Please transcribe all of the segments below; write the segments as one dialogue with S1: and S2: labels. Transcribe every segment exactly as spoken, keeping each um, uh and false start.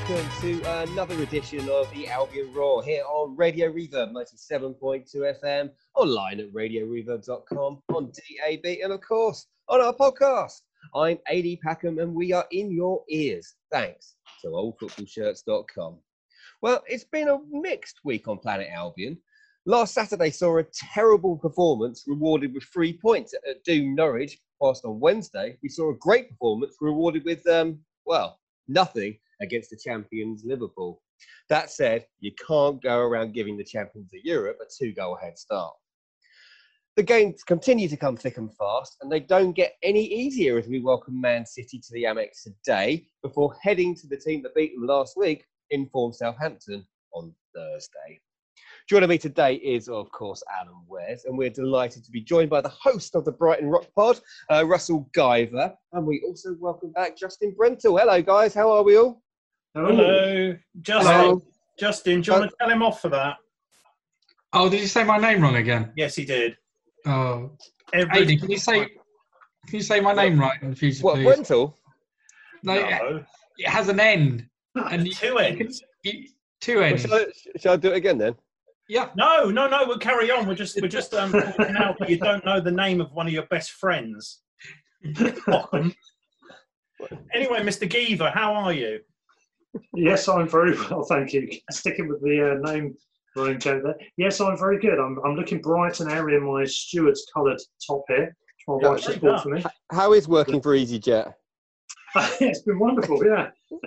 S1: welcome to another edition of the Albion Raw here on Radio Reverb ninety-seven point two F M, online at radio reverb dot com, on D A B, and of course on our podcast. I'm A D Packham and we are in your ears, thanks to old football shirts dot com. Well, it's been a mixed week on Planet Albion. Last Saturday saw a terrible performance rewarded with three points at Doom Norwich, whilst on Wednesday we saw a great performance rewarded with, um, well, nothing against the champions Liverpool. That said, you can't go around giving the champions of Europe a two-goal head start. The games continue to come thick and fast, and they don't get any easier as we welcome Man City to the Amex today before heading to the team that beat them last week, in form Southampton, on Thursday. Joining me today is, of course, Alan Wares, and we're delighted to be joined by the host of the Brighton Rock Pod, uh, Russell Guyver, and we also welcome back Justin Brentle. Hello, guys. How are we all?
S2: Hello. Justin,
S1: Hello.
S2: Justin, do you want to tell him off for that?
S3: Oh, did you say my name wrong again?
S2: Yes, he did.
S3: Oh,
S2: Every
S3: Aidan, can you say can you say my name right in the future,
S1: What,
S3: please?
S1: Brentle?
S3: No,
S2: No.
S3: it has an end. And you-
S2: Two
S3: you can-
S2: ends.
S3: you- two
S1: Well,
S3: ends.
S1: shall, I, shall I do it again then?
S3: Yeah.
S2: No, no, no. We'll carry on. We're just, we're just um, pointing out that you don't know the name of one of your best friends. Welcome. Anyway, Mister Guyver, how are you?
S4: Yes, I'm very well, thank you. Sticking with the uh, name running joke there. Yes, I'm very good. I'm, I'm looking bright and airy in my Stewart's coloured top here, which my
S1: Yeah,
S4: wife just
S2: very
S4: bought for me.
S1: How is working for EasyJet?
S4: It's been wonderful, yeah.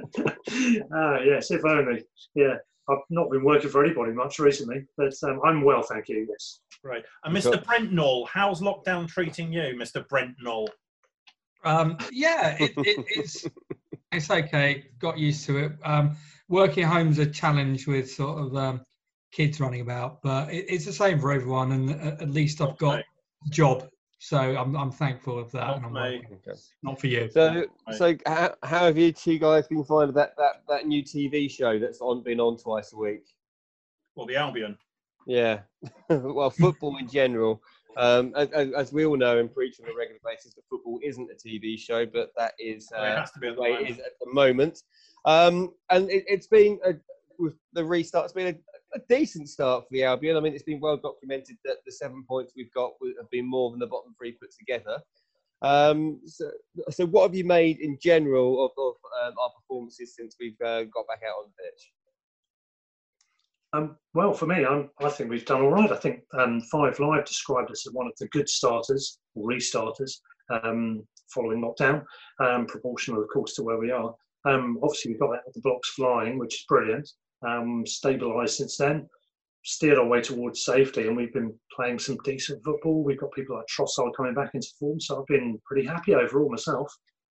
S4: uh, yes, if only. Yeah, I've not been working for anybody much recently, but um, I'm well, thank you, yes.
S2: Right. And Mister Brent Knoll, how's lockdown treating you, Mister Brent Knoll?
S3: Um, yeah, it, it, it's it's okay. Got used to it. Um, working at home's a challenge with sort of um, kids running about, but it, it's the same for everyone. And at, at least I've got a job, so I'm I'm thankful of that.
S2: Not
S3: and I'm
S2: me.
S1: Okay.
S3: not for you.
S1: So, so how, how have you two guys been finding that, that, that new T V show that's on been on twice a week?
S2: Well, the Albion.
S1: Yeah, well, football in general. Um, as, as we all know and preach on a regular basis, that football isn't a T V show, but that is uh,
S2: Well, it has to be at
S1: the
S2: the
S1: way
S2: moment.
S1: it is at the moment. Um, and it, it's been, a, with the restart, it's been a, a decent start for the Albion. I mean, it's been well documented that the seven points we've got have been more than the bottom three put together. Um, so, so what have you made in general of, of um, our performances since we've uh, got back out on the pitch?
S4: Um, well, for me, I'm, I think we've done all right. I think um, Five Live described us as one of the good starters, or restarters, um, following lockdown, um, proportional, of course, to where we are. Um, obviously, we've got out of the blocks flying, which is brilliant. Um, stabilised since then, steered our way towards safety, and we've been playing some decent football. We've got people like Trossard coming back into form, so I've been pretty happy overall myself.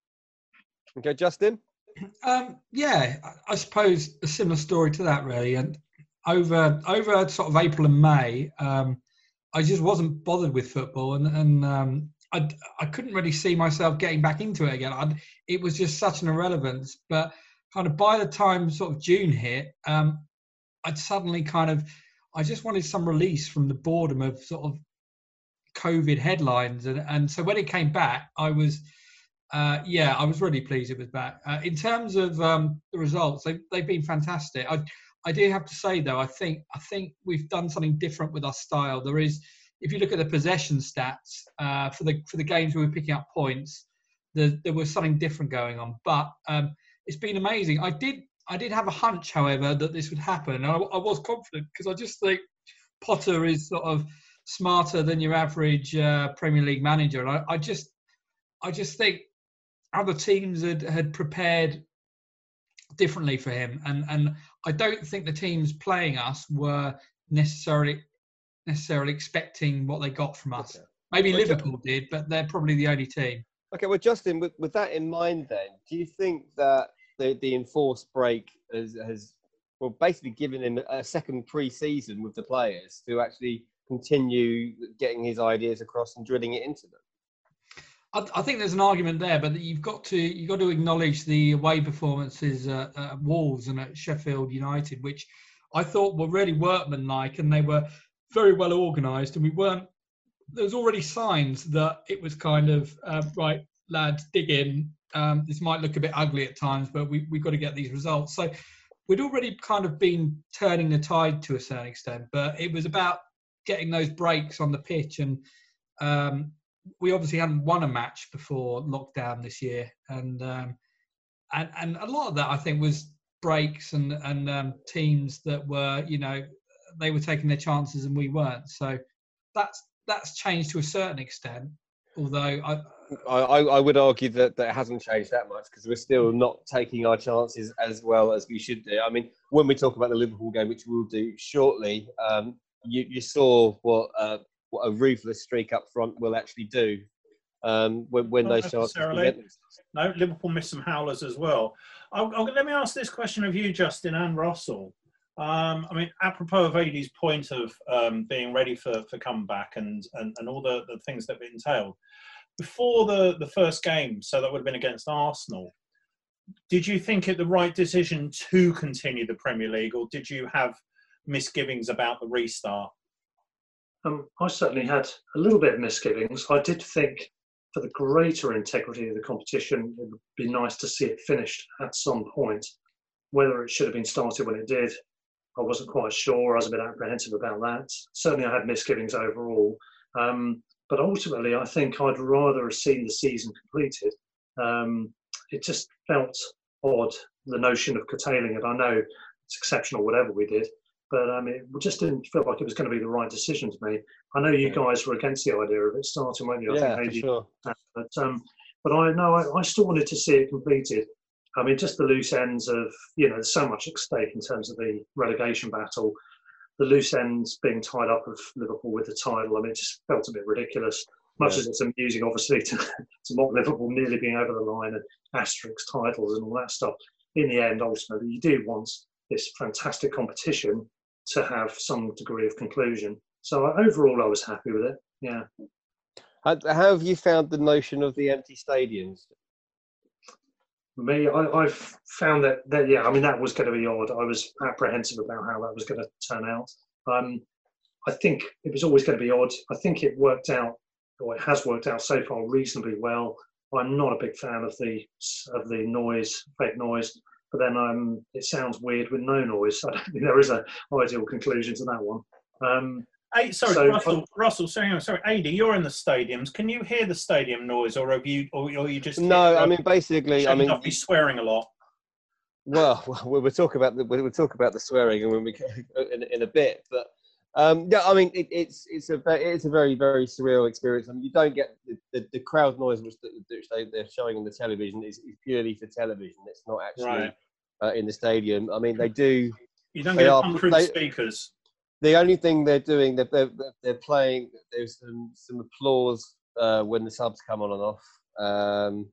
S1: Okay, Justin?
S3: Um, yeah, I, I suppose a similar story to that, really. And over over sort of April and May, um, I just wasn't bothered with football, and, and um, I I couldn't really see myself getting back into it again. I'd, it was just such an irrelevance. But kind of by the time sort of June hit, um, I'd suddenly kind of I just wanted some release from the boredom of sort of COVID headlines, and and so when it came back, I was. Uh, yeah, I was really pleased it was back. Uh, in terms of um, the results, they've, they've been fantastic. I, I do have to say though, I think I think we've done something different with our style. There is, if you look at the possession stats uh, for the for the games where we're picking up points, there, there was something different going on. But um, it's been amazing. I did I did have a hunch, however, that this would happen. And I, I was confident because I just think Potter is sort of smarter than your average uh, Premier League manager. And I, I just I just think other teams had, had prepared differently for him, and and I don't think the teams playing us were necessarily necessarily expecting what they got from us.
S1: Okay.
S3: Maybe
S1: Well,
S3: Liverpool did, but they're probably the only team.
S1: Okay, well, Justin, with, with that in mind, then, do you think that the, the enforced break has, has, well, basically given him a second pre-season with the players to actually continue getting his ideas across and drilling it into them?
S3: I, I think there's an argument there, but you've got to you've got to acknowledge the away performances at, at Wolves and at Sheffield United, which I thought were really workmanlike, and they were very well organised, and we weren't. There was already signs that it was kind of uh, right. lads, dig in. Um, this might look a bit ugly at times, but we, we've got to get these results. So we'd already kind of been turning the tide to a certain extent, but it was about getting those breaks on the pitch. And um, we obviously hadn't won a match before lockdown this year. And um, and, and a lot of that, I think, was breaks and, and um, teams that were, you know, they were taking their chances and we weren't. So that's that's changed to a certain extent, although I...
S1: I, I would argue that, that it hasn't changed that much because we're still not taking our chances as well as we should do. I mean, when we talk about the Liverpool game, which we'll do shortly, um, you, you saw what, uh, what a ruthless streak up front will actually do um, when, when those chances present themselves.
S2: No, Liverpool missed some howlers as well. I'll, I'll, let me ask this question of you, Justin and Russell. Um, I mean, apropos of Ady's point of um, being ready for, for comeback and, and, and all the, the things that it entailed. Before the, the first game, so that would have been against Arsenal, did you think it the right decision to continue the Premier League, or did you have misgivings about the restart?
S4: Um, I certainly had a little bit of misgivings. I did think for the greater integrity of the competition, it would be nice to see it finished at some point. Whether it should have been started when it did, I wasn't quite sure. I was a bit apprehensive about that. Certainly I had misgivings overall. Um, But ultimately, I think I'd rather have seen the season completed. Um, it just felt odd, the notion of curtailing it. I know it's exceptional, whatever we did, but um, it just didn't feel like it was going to be the right decision to me. I know you guys were against the idea of it starting, weren't you? I
S1: Yeah,
S4: think,
S1: for sure.
S4: But, um, but I know I, I still wanted to see it completed. I mean, just the loose ends of, you know, there's so much at stake in terms of the relegation battle. The loose ends being tied up of Liverpool with the title, I mean, it just felt a bit ridiculous. Much
S1: Yeah.
S4: as it's amusing, obviously, to, to mock Liverpool nearly being over the line and asterisk titles and all that stuff. In the end, ultimately, you do want this fantastic competition to have some degree of conclusion. So overall, I was happy with it. Yeah.
S1: How, how have you found the notion of the empty stadiums?
S4: Me, I, I've found that, that, yeah, I mean, that was going to be odd. I was apprehensive about how that was going to turn out. Um, I think it was always going to be odd. I think it worked out, or it has worked out so far reasonably well. I'm not a big fan of the of the noise, fake noise, but then um, it sounds weird with no noise. I don't think there is an ideal conclusion to that one. Um,
S2: Hey, sorry,
S4: So-
S2: Russell. Russell, sorry, sorry, Ady, you're in the stadiums. Can you hear the stadium noise, or have you, or, or you just?
S1: No,
S2: hear,
S1: I
S2: uh,
S1: mean, basically, I
S2: Shane
S1: mean,
S2: Duffy swearing a lot.
S1: well, we'll we'll talk about the we'll talk about the swearing and when we go in, in a bit. But um, yeah, I mean, it, it's it's a ve- it's a very very surreal experience. I mean, you don't get the, the, the crowd noise which, the, which they, they're showing on the television is, is purely for television. It's not actually
S2: Right.
S1: uh, in the stadium. I mean, they do.
S2: You don't
S1: They
S2: get it
S1: are-
S2: come through the
S1: they-
S2: speakers.
S1: The only thing they're doing, they're they're, they're playing. There's some some applause uh, when the subs come on and off, um,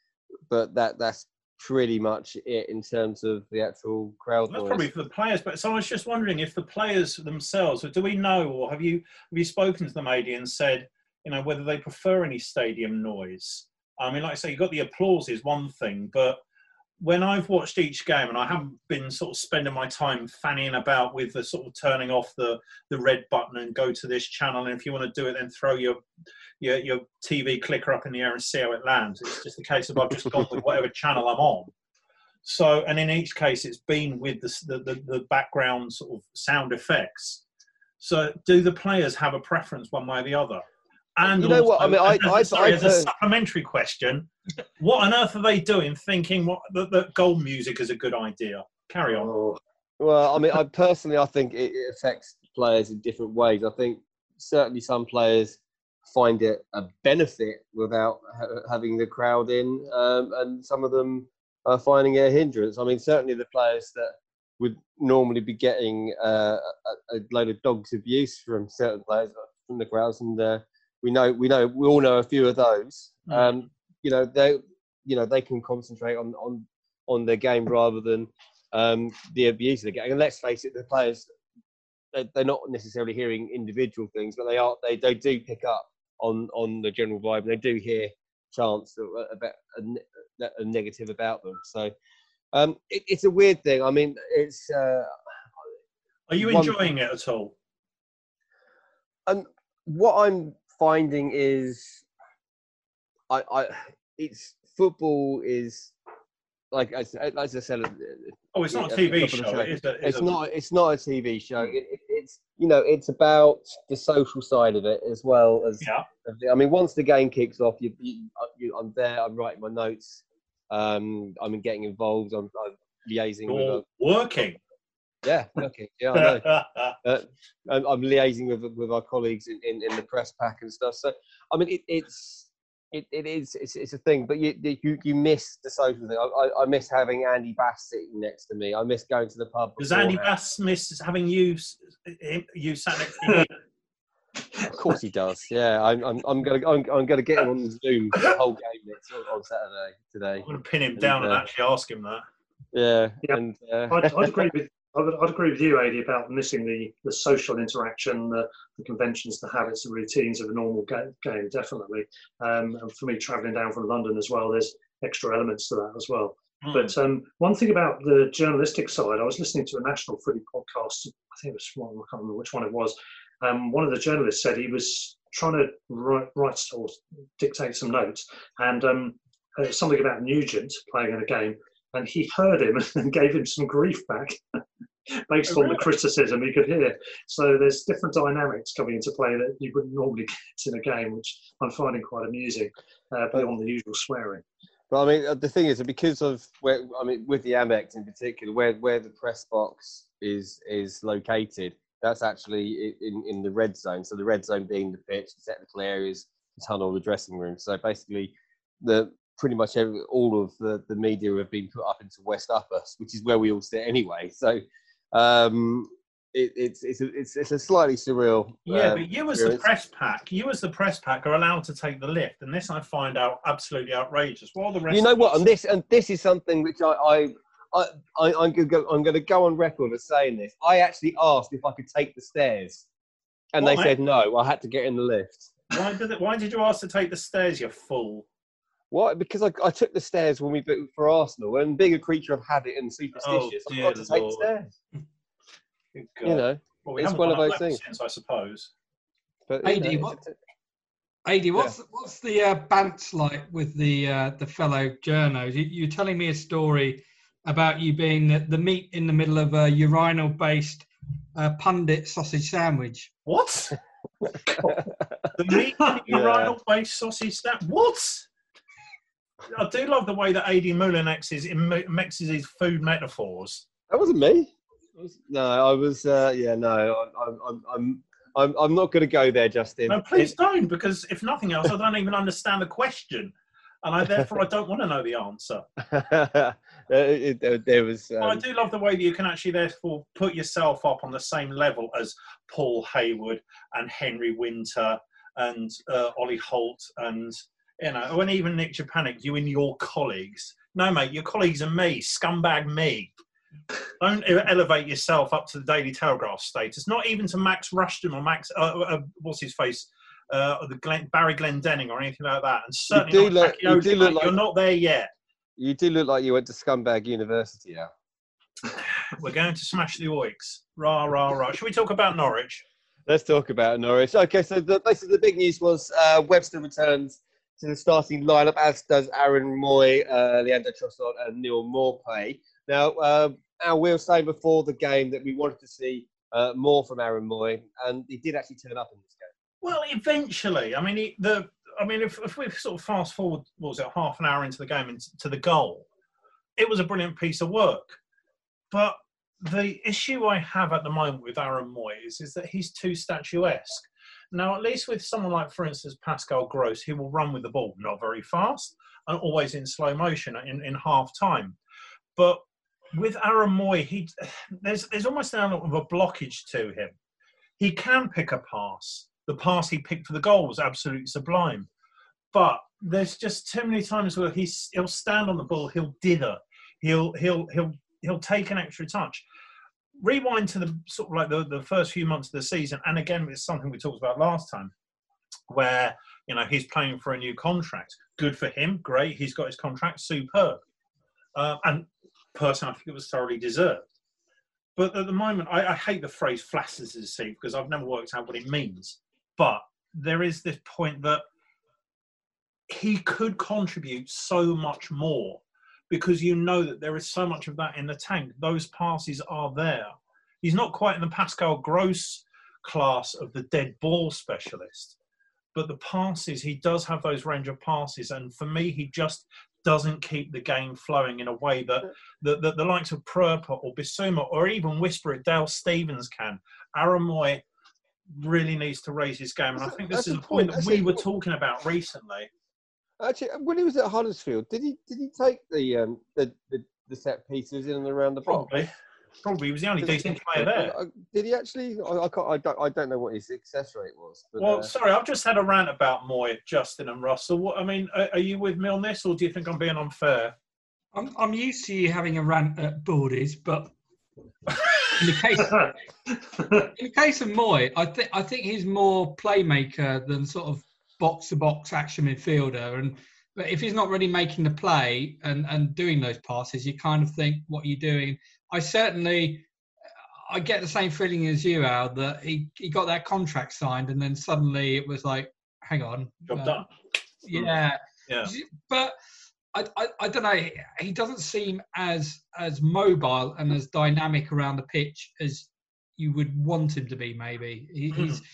S1: but that that's pretty much it in terms of the actual crowd
S2: That's
S1: noise.
S2: probably for the players. But so I was just wondering if the players themselves, do we know, or have you have you spoken to them, Ady, and said, you know, whether they prefer any stadium noise? I mean, like I say, you got the applause is one thing, but when I've watched each game, and I haven't been sort of spending my time fanning about with the sort of turning off the, the red button and go to this channel, and if you want to do it, then throw your, your your T V clicker up in the air and see how it lands. It's just a case of I've just gone with whatever channel I'm on. So, and in each case, it's been with the the, the, the background sort of sound effects. So, do the players have a preference one way or the other? And
S1: You know what, I mean, I-
S2: as,
S1: I-
S2: sorry,
S1: I
S2: as a
S1: per-
S2: supplementary question, what on earth are they doing thinking what, that, that gold music is a good idea? Carry on.
S4: oh,
S1: Well, I mean, I personally, I think it, it affects players in different ways. I think certainly some players find it a benefit without ha- having the crowd in, um, and some of them are finding it a hindrance. I mean, certainly the players that would normally be getting uh, a, a load of dogs abuse from certain players from the crowds, and uh, we know, we know, we all know a few of those.
S2: Mm.
S1: Um, you know, they, you know, they can concentrate on on on their game rather than um, the abuse of the game. And let's face it, the players, they, they're not necessarily hearing individual things, but they are they, they do pick up on, on the general vibe, and they do hear chants about a, a, a negative about them. So um, it, it's a weird thing. I mean, it's. Uh,
S2: Are you
S1: one-
S2: enjoying it at all?
S1: And what I'm finding is, I, I it's football is like as, as I said.
S2: Oh, it's not a
S1: at
S2: T
S1: the
S2: V
S1: top of the
S2: show.
S1: show,
S2: It is a, it's
S1: It's
S2: a,
S1: not. It's not a T V show. It, it, it's you know, it's about the social side of it as well as.
S2: Yeah.
S1: I mean, once the game kicks off, you, you, you, I'm there. I'm writing my notes. Um, I'm getting involved. I'm, I'm liaising with.
S2: You're
S1: A,
S2: working.
S1: yeah, working. Yeah, I know. uh, I'm, I'm liaising with with our colleagues in, in, in the press pack and stuff. So, I mean, it, it's. It, it is it's, it's a thing, but you you you miss the social thing. I, I, I miss having Andy Bass sitting next to me. I miss going to the pub.
S2: Does Andy
S1: beforehand.
S2: Bass miss having you you sat next to him?
S1: Of course he does. Yeah, I'm I'm, I'm gonna I'm, I'm gonna get him on Zoom for the whole game next on Saturday today.
S2: I'm going to pin him down and, uh, and actually ask him that.
S1: Yeah,
S4: yeah.
S1: and uh...
S4: I'd, I'd agree with I'd, I'd agree with you, Adi, about missing the, the social interaction, the, the conventions, the habits, the routines of a normal ga- game. Definitely, um, and for me, travelling down from London as well, there's extra elements to that as well. Mm. But um, one thing about the journalistic side, I was listening to a National Footy podcast. I think it was one. I can't remember which one it was. Um, one of the journalists said he was trying to write, write or dictate some notes, and um, uh, something about Nugent playing in a game, and he heard him and gave him some grief back based oh, on really? the criticism he could hear. So there's different dynamics coming into play that you wouldn't normally get in a game, which I'm finding quite amusing, uh, beyond the usual swearing.
S1: But I mean, the thing is that because of where, I mean, with the Amex in particular, where where the press box is is located, that's actually in, in the red zone. So the red zone being the pitch, the technical areas, the tunnel, the dressing room. So basically, the pretty much every, all of the, the media have been put up into West Uppers, which is where we all sit anyway. So um, it, it's it's a, it's it's a slightly surreal.
S2: Yeah,
S1: um,
S2: but you as the press pack, you as the press pack are allowed to take the lift, and this I find out absolutely outrageous. While the rest,
S1: you know
S2: of
S1: what,
S2: us...
S1: and this and this is something which I. I I, I, I'm going to go. I'm going to go on record as saying this. I actually asked if I could take the stairs, and
S2: Why?
S1: they said no. I had to get in the lift.
S2: Why did it, Why did you ask to take the stairs? You fool!
S1: Why? Because I, I took the stairs when we booked for Arsenal, and being a creature of habit and superstitious,
S2: oh,
S1: I've got to take
S2: Lord.
S1: the stairs.
S2: Good
S1: You know,
S2: well, we
S1: it's one of those things.
S2: Since, I suppose.
S1: But
S3: Adi,
S1: know,
S3: what? Adi, what's yeah. what's the uh, bants like with the uh, the fellow journos? You, you're telling me a story about you being the, the meat in the middle of a urinal-based uh, pundit sausage sandwich.
S2: What? The meat in a urinal-based sausage sandwich? What? I do love the way that Adi Moulinexes mixes his food metaphors.
S1: That wasn't me. No, I was. Uh, yeah, no, I, I'm. I'm. I'm. I'm not going to go there, Justin.
S2: No, please it, don't, because if nothing else, I don't even understand the question. And I therefore I don't want to know the answer.
S1: it, it, there was. Um...
S2: I do love the way that you can actually therefore put yourself up on the same level as Paul Hayward and Henry Winter and uh, Ollie Holt and you know, and even Nick Japanik. You and your colleagues. No, mate, your colleagues are me, scumbag me. Don't elevate yourself up to the Daily Telegraph status. Not even to Max Rushton or Max. Uh, uh, what's his face? Uh, the Glenn, Barry Glendenning or anything like that, and certainly
S1: you
S2: not
S1: look, you do look like,
S2: you're not there yet.
S1: You do look like you went to Scumbag University now.
S2: We're going to smash the Oiks. Rah, rah, rah. Should we talk about Norwich?
S1: Let's talk about Norwich. Okay, so the, basically the big news was uh, Webster returns to the starting lineup, as does Aaron Moy, uh, Leandro Trossard and Neil Maupay. Now, uh, Al, we were saying before the game that we wanted to see uh, more from Aaron Moy, and he did actually turn up in this game.
S2: Well, eventually. I mean, he, the. I mean, if, if we sort of fast forward, what was it, half an hour into the game, into to the goal, it was a brilliant piece of work. But the issue I have at the moment with Aaron Moy is, is that he's too statuesque. Now, at least with someone like, for instance, Pascal Gross, he will run with the ball, not very fast, and always in slow motion in, in half time. But with Aaron Moy, he there's there's almost an element of a blockage to him. He can pick a pass. The pass he picked for the goal was absolutely sublime. But there's just too many times where he's, he'll stand on the ball, he'll dither, he'll he'll he'll he'll take an extra touch. Rewind to the sort of like the, the first few months of the season, and again, it's something we talked about last time, where you know he's playing for a new contract. Good for him, great. He's got his contract, superb. Uh, and personally, I think it was thoroughly deserved. But at the moment, I, I hate the phrase "flatters his seat" because I've never worked out what it means. But there is this point that he could contribute so much more, because you know that there is so much of that in the tank. Those passes are there. He's not quite in the Pascal Gross class of the dead ball specialist, but the passes, he does have those range of passes. And for me, he just doesn't keep the game flowing in a way that the, the, the likes of Pröper or Bissouma or even whisper it, Dale Stevens can. Aramoy really needs to raise his game. And I think this is a point that we were talking about recently.
S1: Actually, when he was at Huddersfield, did he did he take the um the, the, the set pieces in and around the box?
S2: Probably. Probably. He was the only decent player there.
S1: Did he actually? I, I, can't, I, don't, I don't know what his success rate was. But,
S2: well,
S1: uh,
S2: sorry, I've just had a rant about Moy, Justin and Russell. What, I mean, are, are you with me on this, or do you think I'm being unfair?
S3: I'm, I'm used to you having a rant at Boardies, but in the case, in the case of Moy, I think I think he's more playmaker than sort of box-to-box action midfielder. And but if he's not really making the play and, and doing those passes, you kind of think, what are you doing? I certainly, I get the same feeling as you, Al, that he, he got that contract signed and then suddenly it was like, hang on.
S2: Job
S3: uh,
S2: done.
S3: Yeah.
S2: Yeah.
S3: But I, I, I don't know. He doesn't seem as as mobile and as dynamic around the pitch as you would want him to be. Maybe he,
S2: Mm.
S3: he's.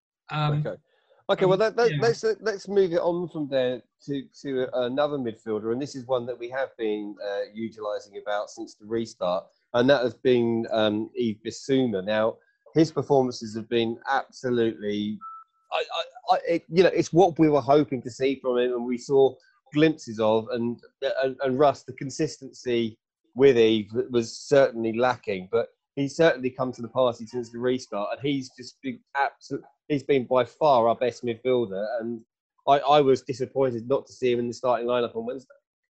S3: Um,
S1: okay. Okay. Well, that, that,
S3: yeah.
S1: let's let's move it on from there to to another midfielder, and this is one that we have been uh, utilising about since the restart, and that has been um, Yves Bissouma. Now, his performances have been absolutely. I, I, I, it, you know, it's what we were hoping to see from him, and we saw glimpses of, and and, and Russ, the consistency with Yves was certainly lacking, but he's certainly come to the party since the restart, and he's just been absolute. He's been by far our best midfielder, and I, I was disappointed not to see him in the starting lineup on Wednesday.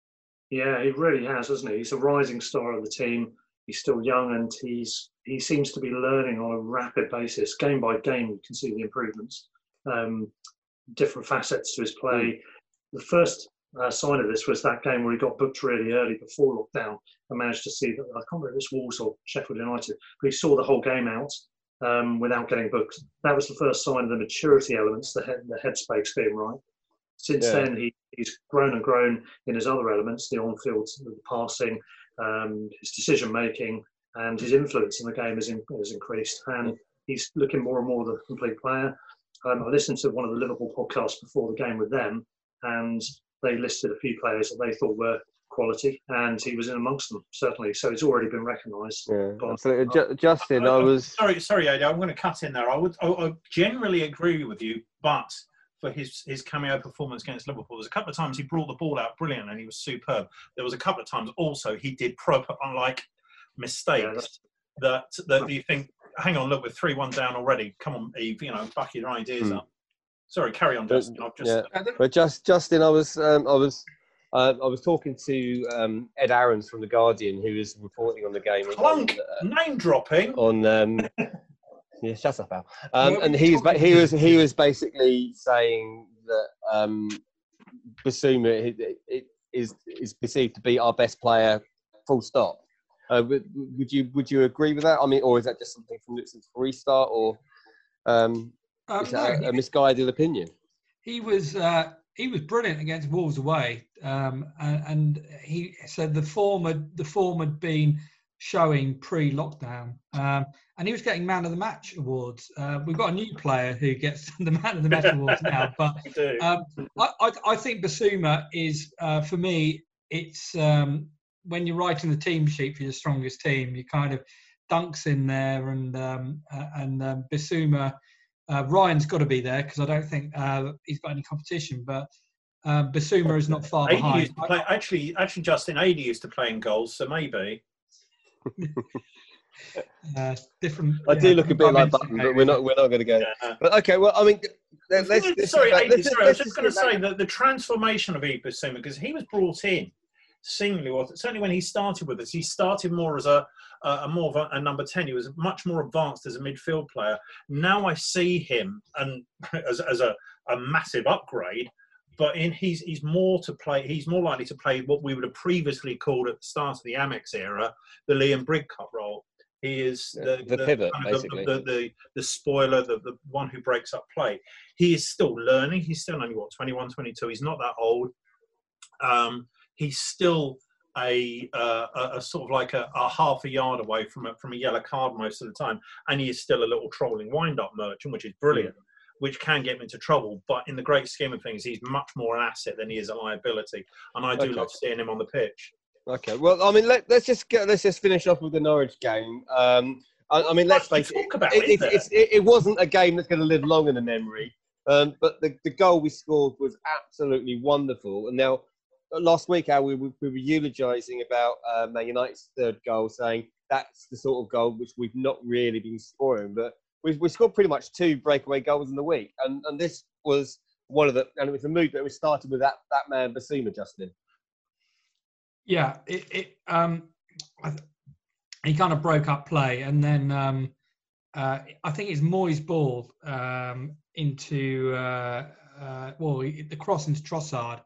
S4: Yeah, he really has, hasn't he? He's a rising star of the team. He's still young, and he's he seems to be learning on a rapid basis, game by game. You can see the improvements, um, different facets to his play. Mm. The first uh, sign of this was that game where he got booked really early before lockdown and managed to see that. I can't remember if it was Wolves or Sheffield United, but he saw the whole game out um, without getting booked. That was the first sign of the maturity elements, the head, the headspace being right. Since yeah. then, he, he's grown and grown in his other elements, the on-field, the passing, um, his decision-making, and his influence in the game has, in, has increased. And he's looking more and more the complete player. Um, I listened to one of the Liverpool podcasts before the game with them, and they listed a few players that they thought were quality, and he was in amongst them, certainly. So it's already been recognised.
S1: Yeah,
S4: but,
S1: absolutely. J- Justin, I, I, I was...
S2: Sorry, sorry, Adi, I'm going to cut in there. I would I, I generally agree with you, but for his, his cameo performance against Liverpool, there's a couple of times he brought the ball out brilliant and he was superb. There was a couple of times also he did proper, unlike mistakes yeah, that, that you think, hang on, look, we're three one down already. Come on, Yves, you know, back your ideas hmm. up. Sorry, carry on, Justin. I've just,
S1: yeah. But just Justin, I was um, I was uh, I was talking to um, Ed Aarons from the Guardian, who was reporting on the game.
S2: Clunk, on, uh, name dropping
S1: on. Um, yeah, shut up, Al. Um, and he was he was he was basically saying that um, Bissouma is is perceived to be our best player. Full stop. Uh, would, would you would you agree with that? I mean, or is that just something from since the restart, or um, um, is that no, a, a misguided opinion?
S3: He was uh, he was brilliant against Wolves away, um, and, and he said the form had the form had been showing pre-lockdown, um, and he was getting man of the match awards. Uh, we've got a new player who gets the man of the match awards now, but um, I, I, I think Bissouma is uh, for me. It's um, when you're writing the team sheet for your strongest team, you kind of Dunks in there, and um, uh, and um, Bissouma. Uh, Ryan's got to be there because I don't think uh, he's got any competition. But uh, Bissouma is not far
S2: Adi
S3: behind.
S2: Used to play, actually, actually, Justin Adi used to play in goals, so maybe.
S3: uh, different.
S1: I
S3: yeah,
S1: do look a bit like Button, but we're not. We're not going to go. Yeah. But okay, well, I mean, let's. let's
S2: sorry,
S1: let's,
S2: Adi,
S1: let's,
S2: sorry.
S1: let's
S2: I was just going to say that the transformation of Yves Bissouma, because he was brought in. Seemingly, well, certainly when he started with us, he started more as a, a more of a, a number ten. He was much more advanced as a midfield player. Now I see him and as, as a, a massive upgrade, but in he's he's more to play. He's more likely to play what we would have previously called at the start of the Amex era, the Liam Brigg Cup role. He is the,
S1: the, the pivot,
S2: kind of
S1: basically.
S2: The, the, the, the spoiler, the, the one who breaks up play. He is still learning. He's still only, what, twenty-one, twenty-two. He's not that old. Um, he's still a, uh, a, a sort of like a, a half a yard away from a, from a yellow card most of the time. And he is still a little trolling wind-up merchant, which is brilliant, which can get him into trouble. But in the great scheme of things, he's much more an asset than he is a liability. And I do
S1: Okay.
S2: love seeing him on the pitch.
S1: Okay, well, I mean, let, let's just get, let's just finish off with the Norwich game. Um, I, I mean, let's face it,
S2: About,
S1: it, it,
S2: it?
S1: it's, it, it wasn't a game that's going to live long in the memory. Um, but the, the goal we scored was absolutely wonderful. And now, last week, Al, we, we were eulogising about uh, Man United's third goal, saying that's the sort of goal which we've not really been scoring. But we've we scored pretty much two breakaway goals in the week, and and this was one of the, and it was a move that was started with that that man Basuma, Justin.
S3: Yeah, it, it um, I, he kind of broke up play, and then um, uh, I think it's Moyes' ball um, into uh, uh, well, the cross into Trossard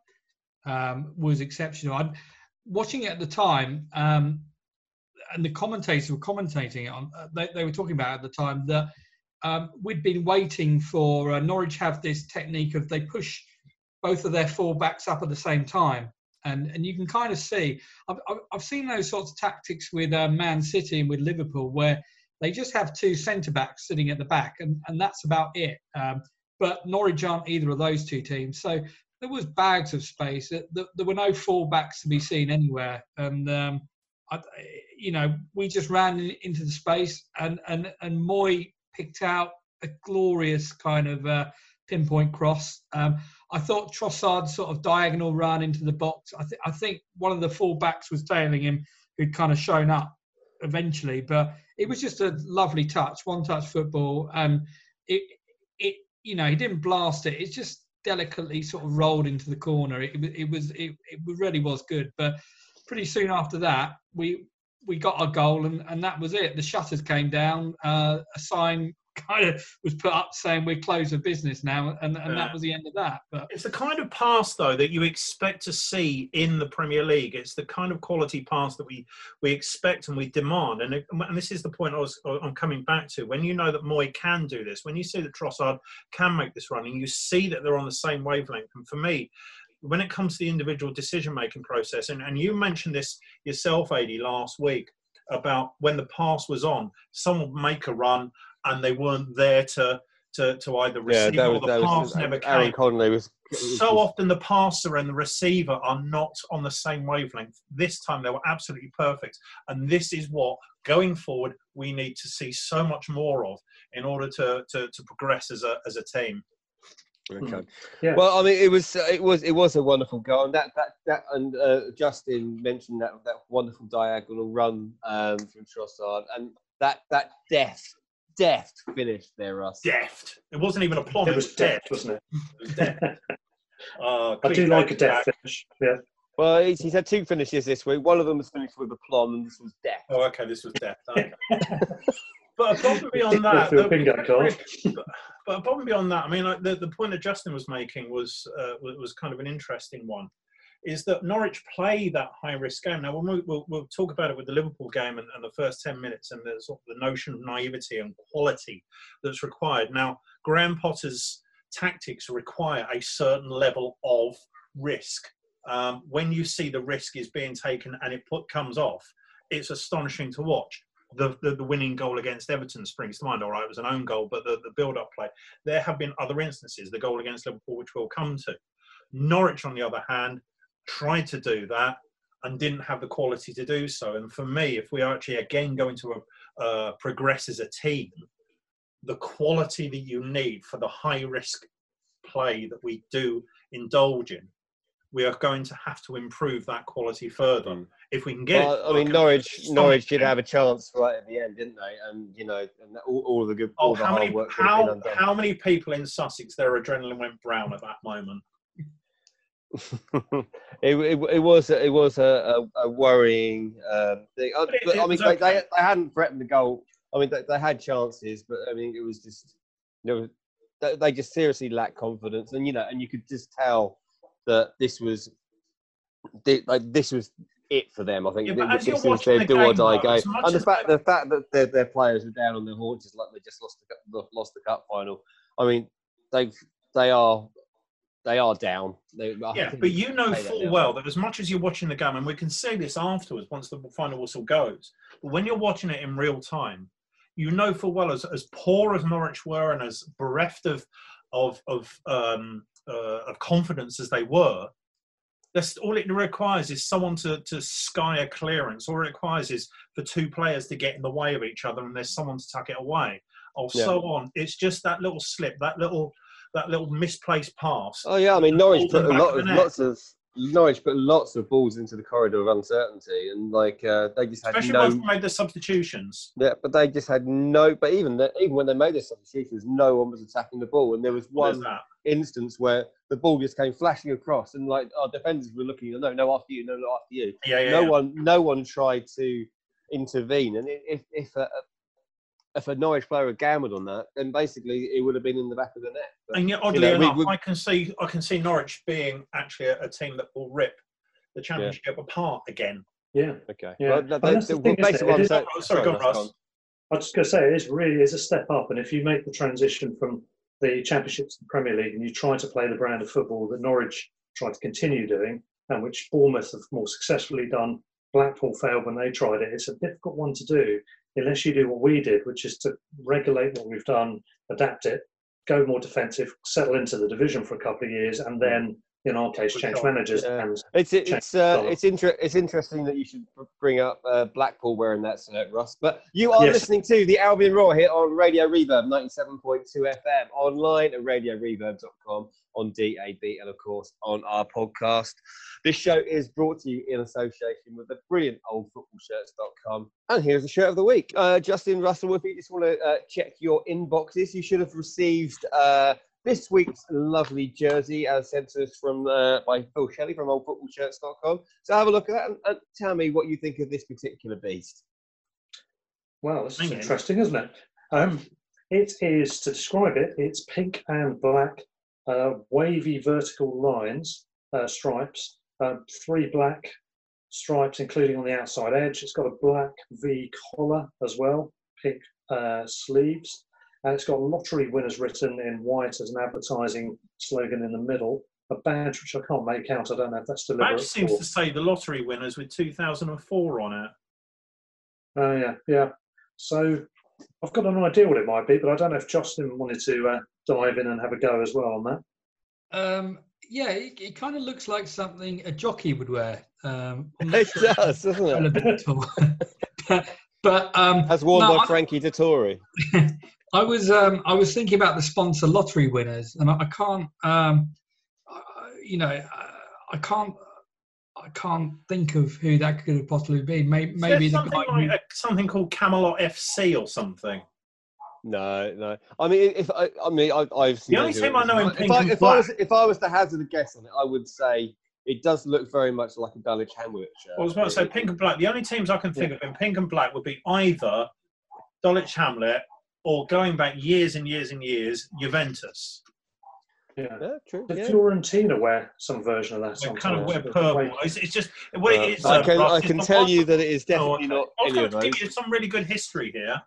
S3: um, was exceptional. I'm watching it at the time, um, and the commentators were commentating on. Uh, they, they were talking about at the time that um, we'd been waiting for uh, Norwich have this technique of they push both of their full backs up at the same time. And and you can kind of see, I've, I've seen those sorts of tactics with uh, Man City and with Liverpool, where they just have two centre-backs sitting at the back, and, and that's about it. Um, but Norwich aren't either of those two teams. So there was bags of space. There, there were no full-backs to be seen anywhere. And, um, I, you know, we just ran into the space, and, and, and Moy picked out a glorious kind of uh, pinpoint cross. Um, I thought Trossard's sort of diagonal run into the box. I, th- I think one of the full backs was tailing him, who'd kind of shown up eventually. But it was just a lovely touch, one-touch football. And it, it, you know, he didn't blast it. It just delicately sort of rolled into the corner. It, it was, it, it really was good. But pretty soon after that, we we got our goal, and, and that was it. The shutters came down. Uh, a sign kind of was put up saying we're closed for business now, and, and
S2: Yeah.
S3: that was the end of that. But
S2: It's the kind of pass, though, that you expect to see in the Premier League. It's the kind of quality pass that we, we expect and we demand. And, it, and this is the point I was, I'm coming back to. When you know that Moy can do this, when you see that Trossard can make this run, and you see that they're on the same wavelength. And for me, when it comes to the individual decision-making process, and, and you mentioned this yourself, Adi, last week, about when the pass was on, someone would make a run, and they weren't there to to, to either receive
S1: Yeah, that was,
S2: or the
S1: that
S2: pass
S1: was,
S2: never
S1: Aaron
S2: came.
S1: Connolly was, was
S2: So often the passer and the receiver are not on the same wavelength. This time they were absolutely perfect. And this is what, going forward, we need to see so much more of in order to, to, to progress as a as a team.
S1: Okay.
S4: Yeah.
S1: Well, I mean, it was it was it was a wonderful goal, and that that that and uh, Justin mentioned that that wonderful diagonal run um, from Trossard, and that that deft deft finish there, Russ.
S2: Deft. It wasn't even a plum.
S4: It was deft, wasn't it?
S2: It was deft. Uh,
S4: I do
S2: clean
S4: like a
S2: back.
S4: deft finish. Yeah.
S1: Well, he's, he's had two finishes this week. One of them was finished with a plum, and this was deft.
S2: Oh, okay, this was deft. Okay. But above and beyond
S4: Go
S2: that,
S4: through a
S2: the-
S4: bingo card.
S2: but, but above and beyond that, I mean, like the, the point that Justin was making was, uh, was was kind of an interesting one. Is that Norwich play that high-risk game. Now, we'll, we'll, we'll talk about it with the Liverpool game and, and the first ten minutes and the, sort of the notion of naivety and quality that's required. Now, Graham Potter's tactics require a certain level of risk. Um, when you see the risk is being taken and it put, comes off, it's astonishing to watch. The, the, the winning goal against Everton springs to mind. All right, it was an own goal, but the, the build-up play. There have been other instances, the goal against Liverpool, which we'll come to. Norwich, on the other hand, tried to do that and didn't have the quality to do so. And for me, if we are actually again going to uh, progress as a team, the quality that you need for the high risk play that we do indulge in, we are going to have to improve that quality further.
S1: Mm.
S2: If we can get
S1: Well,
S2: it.
S1: I mean,
S2: like
S1: Norwich
S2: a-
S1: Norwich did have a chance right at the end, didn't they? And you know, and all, all of the good, all
S2: Oh,
S1: the
S2: how
S1: hard
S2: many,
S1: work could have
S2: how,
S1: been undone.
S2: how many people in Sussex, their adrenaline went brown at that moment?
S1: it, it, it was a, it was a, a, a worrying um, thing. Uh,
S2: But it-
S1: but,
S2: it
S1: I mean,
S2: was
S1: they,
S2: okay.
S1: they they hadn't threatened the goal. I mean, they, they had chances, but I mean, it was just you know they, they just seriously lacked confidence, and you know, and you could just tell that this was thi- like this was it for them. I think
S2: Yeah,
S1: th-
S2: but as
S1: this
S2: you're
S1: is
S2: watching
S1: their
S2: the
S1: do or
S2: game,
S1: die
S2: though,
S1: game.
S2: as much
S1: And the
S2: as
S1: fact,
S2: they-
S1: the fact that their, their players are down on their haunches like they just lost the cup- lost the cup final. I mean, they they are they are down. They, I
S2: Yeah,
S1: think
S2: but
S1: you
S2: you know
S1: say that
S2: full
S1: now.
S2: well that as much as you're watching the game, and we can say this afterwards once the final whistle goes, but when you're watching it in real time, you know full well as as poor as Norwich were and as bereft of of of um, uh, of confidence as they were. That's all it requires is someone to to sky a clearance. All it requires is for two players to get in the way of each other, and there's someone to tuck it away, or
S1: Yeah.
S2: so on. It's just that little slip, that little that little misplaced pass.
S1: Oh yeah, I mean Norwich
S2: Ball
S1: put
S2: in
S1: a
S2: back
S1: lot
S2: of the
S1: of
S2: net.
S1: lots of Norwich put lots of balls into the corridor of uncertainty, and like uh, they just had
S2: Especially
S1: no.
S2: once they made the substitutions.
S1: Yeah, but they just had no. But even that, even when they made their substitutions, no one was attacking the ball, and there was
S2: What is
S1: one
S2: that?
S1: instance where the ball just came flashing across, and like our defenders were looking, no, no, after you, no, no, after you.
S2: Yeah, yeah.
S1: no
S2: yeah.
S1: one, no one tried to intervene, and if if a, if a Norwich player had gambled on that, then basically it would have been in the back of the net. But,
S2: And yet, oddly
S1: you know, we-
S2: enough,
S1: we-
S2: I can see I can see Norwich being actually a, a team that will rip the Championship apart again.
S4: Yeah.
S1: okay,
S4: Yeah.
S1: well,
S4: And
S1: they,
S4: that's the
S1: they,
S4: thing, isn't
S1: basically
S4: it?
S1: what
S4: It
S1: I'm
S4: is-
S1: saying.
S2: Sorry, go on,
S1: that's
S2: Russ.
S1: gone.
S4: I was just going to say, it is really is a step up. And if you make the transition from the Championship to the Premier League and you try to play the brand of football that Norwich tried to continue doing, and which Bournemouth have more successfully done, Blackpool failed when they tried it, it's a difficult one to do unless you do what we did, which is to regulate what we've done, adapt it, go more defensive, settle into the division for a couple of years, and then, in our case,
S2: Good
S4: change
S2: job.
S4: managers.
S1: Yeah.
S4: And
S1: It's
S4: Check
S1: it's uh,
S4: colour.
S1: it's inter- it's interesting that you should bring up uh, Blackpool wearing that shirt, Russ. But you are
S4: Yes.
S1: listening to the Albion Roar here on Radio Reverb ninety-seven point two F M, online at radio reverb dot com, on D A B, and of course on our podcast. This show is brought to you in association with the brilliant old football shirts dot com. And here's the shirt of the week. Uh, Justin Russell, if you just want to uh, check your inboxes, you should have received uh, this week's lovely jersey as sent to us from uh, by Phil Shelley from old football shirts dot com. So have a look at that and, and tell me what you think of this particular beast.
S4: Well, this is
S2: Thank you.
S4: interesting, isn't it? Um, it is, to describe it, it's pink and black, uh, wavy vertical lines, uh, stripes, uh, three black stripes, including on the outside edge. It's got a black V collar as well, pink uh, sleeves, and it's got lottery winners written in white as an advertising slogan in the middle. A badge which I can't make out. I don't know if that's deliberate.
S2: Badge seems
S4: or-
S2: to say the lottery winners with two thousand four on it.
S4: Oh, yeah, yeah. So I've got an idea what it might be, but I don't know if Justin wanted to uh, dive in and have a go as well on that.
S3: Um, yeah, it, it kind of looks like something a jockey would wear. Um,
S1: It does, doesn't it?
S3: relevant at all. but, but um,
S1: As worn
S3: no,
S1: by
S3: I-
S1: Frankie Dettori.
S3: I was um, I was thinking about the sponsor lottery winners, and I, I can't, um, I, you know, I, I can't, I can't think of who that could have possibly been. Maybe,
S2: Is
S3: maybe
S2: there
S3: the
S2: something
S3: guy
S2: like a, something called Camelot F C or something.
S1: No, no. I mean, if I, I mean, I, I've seen
S2: The only
S1: who
S2: team
S1: it
S2: I
S1: is.
S2: know in
S1: if
S2: pink
S1: I,
S2: and
S1: if I was,
S2: black-
S1: if I was to hazard a guess on it, I would say it does look very much like a Dulwich Hamlet shirt.
S2: I was about to say pink and black. The only teams I can think of in pink and black would be either Dulwich Hamlet or, going back years and years and years, Juventus.
S4: Yeah.
S1: Yeah, true.
S4: The
S1: Yeah.
S4: Fiorentina wear some version of that
S2: They
S4: sometimes.
S2: kind of wear
S4: but
S2: purple.
S4: wait,
S2: It's, it's just what
S1: Uh,
S2: it is.
S1: I
S2: uh,
S1: can,
S2: Russ,
S1: I
S2: is
S1: can
S2: the
S1: tell
S2: one-
S1: you that it is
S2: Oh,
S1: definitely
S2: okay.
S1: not
S2: I was
S1: any of
S2: going to
S1: those.
S2: give you some really good history here.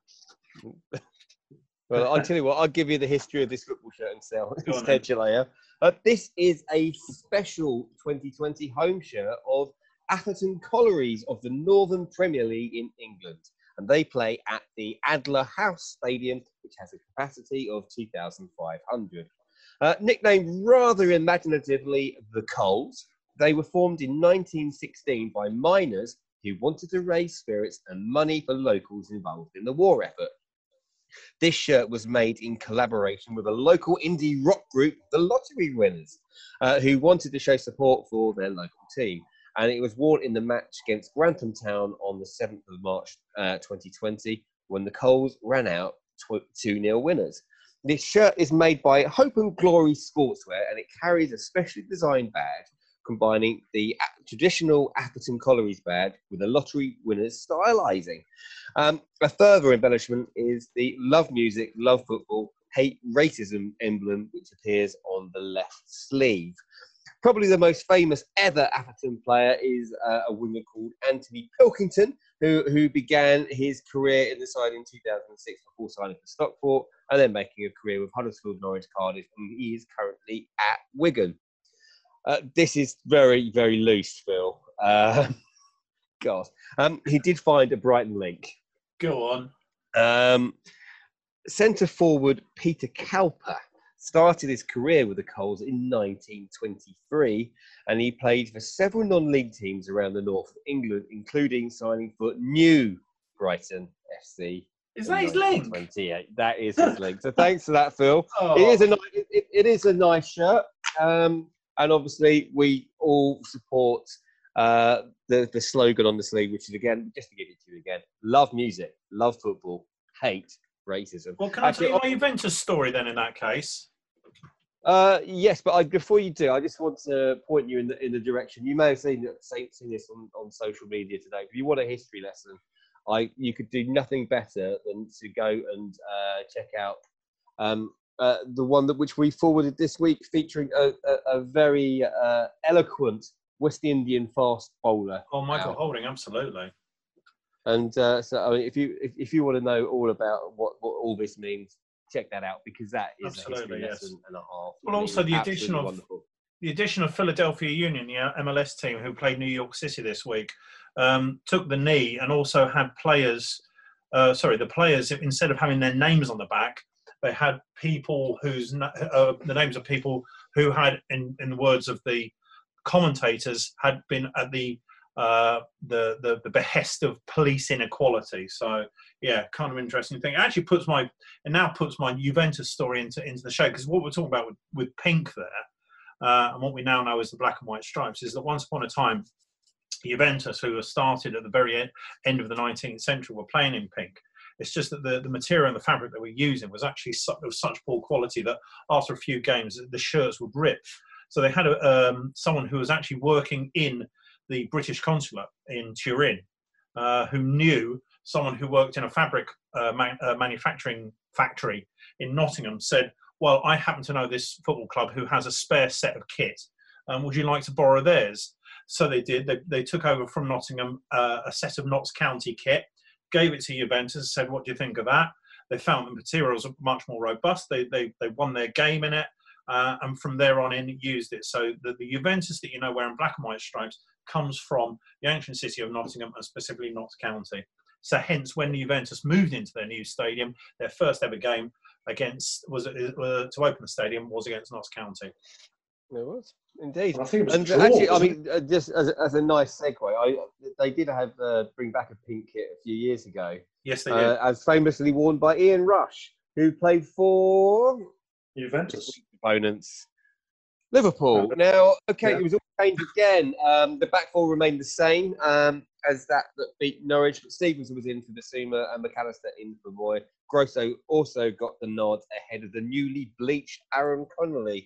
S1: Well, I'll tell you what, I'll give you the history of this football shirt and sell
S2: Go on
S1: instead, shall I? Yeah? Uh, this is a special twenty twenty home shirt of Atherton Collieries of the Northern Premier League in England. And they play at the Adler House Stadium, which has a capacity of two thousand five hundred. Uh, nicknamed rather imaginatively the Coles, they were formed in nineteen sixteen by miners who wanted to raise spirits and money for locals involved in the war effort. This shirt was made in collaboration with a local indie rock group, the Lottery Winners, uh, who wanted to show support for their local team. And it was worn in the match against Grantham Town on the seventh of March uh, twenty twenty, when the Coles ran out two nil winners. This shirt is made by Hope and Glory Sportswear, and it carries a specially designed badge combining the traditional Atherton Collieries badge with a Lottery Winners stylising. Um, a further embellishment is the Love Music, Love Football, Hate Racism emblem, which appears on the left sleeve. Probably the most famous ever Atherton player is uh, a winger called Anthony Pilkington, who, who began his career in the side in two thousand six before signing for Stockport and then making a career with Huddersfield, Norwich, Cardiff, and he is currently at Wigan. Uh, this is very, very loose, Phil. Uh, God. Um, he did find a Brighton link.
S2: Go on.
S1: Um, Centre forward Peter Cowper started his career with the Coles in nineteen twenty-three, and he played for several non-league teams around the north of England, including signing for New Brighton F C.
S2: Is that his link?
S1: That is his link. So thanks for that, Phil.
S2: Oh.
S1: It is a it, it, it is a nice shirt, um, and obviously we all support uh, the the slogan on the sleeve, which is again just to give it to you again: love music, love football, hate racism.
S2: Well, can I Actually, tell you my Juventus story then? In that case.
S1: Uh, yes, but I, before you do, I just want to point you in the in the direction. You may have seen seen this on, on social media today. If you want a history lesson, I you could do nothing better than to go and uh, check out um, uh, the one that which we forwarded this week, featuring a, a, a very uh, eloquent West Indian fast bowler.
S2: Oh, Michael Holding, absolutely.
S1: And uh, so, I mean, if you if, if you want to know all about what, what all this means, check that out, because that is
S2: absolutely,
S1: a history
S2: yes.
S1: lesson and a half.
S2: Well,
S1: I
S2: also
S1: mean,
S2: the addition of
S1: wonderful.
S2: the addition of Philadelphia Union, the M L S team who played New York City this week, um, took the knee and also had players. Uh, sorry, the players, instead of having their names on the back, they had people whose uh, the names of people who had, in, in the words of the commentators, had been at the uh, the, the the behest of police inequality. So yeah, kind of interesting thing. It actually puts my it now puts my Juventus story into into the show, because what we're talking about with, with pink there, uh, and what we now know as the black and white stripes, is that once upon a time, Juventus, who were started at the very end of the nineteenth century, were playing in pink. It's just that the, the material and the fabric that we're using was actually su- of such poor quality that after a few games, the shirts would rip. So they had a, um, someone who was actually working in the British consulate in Turin, uh, who knew someone who worked in a fabric uh, man- uh, manufacturing factory in Nottingham, said, well, I happen to know this football club who has a spare set of kit. Um, would you like to borrow theirs? So they did. They, they took over from Nottingham uh, a set of Notts County kit, gave it to Juventus, and said, what do you think of that? They found the materials are much more robust. They they they won their game in it, uh, and from there on in used it. So the, the Juventus that you know wearing black and white stripes comes from the ancient city of Nottingham, and specifically Notts County. So hence, when the Juventus moved into their new stadium, their first ever game against was uh, to open the stadium was against Notts County.
S1: It was indeed.
S4: I think it was
S1: and
S4: draw,
S1: actually, I
S4: wasn't
S1: mean, uh, just as a, as a nice segue, I, they did have uh, bring back a pink kit a few years ago.
S2: Yes, they did.
S1: Uh, as famously worn by Ian Rush, who played for
S4: Juventus
S1: opponents, Liverpool. Now, okay,
S4: Yeah.
S1: it was all changed again. Um, the back four remained the same um, as that that beat Norwich, but Stevenson was in for Basuma and McAllister in for Moy. Grosso also got the nod ahead of the newly bleached Aaron Connolly.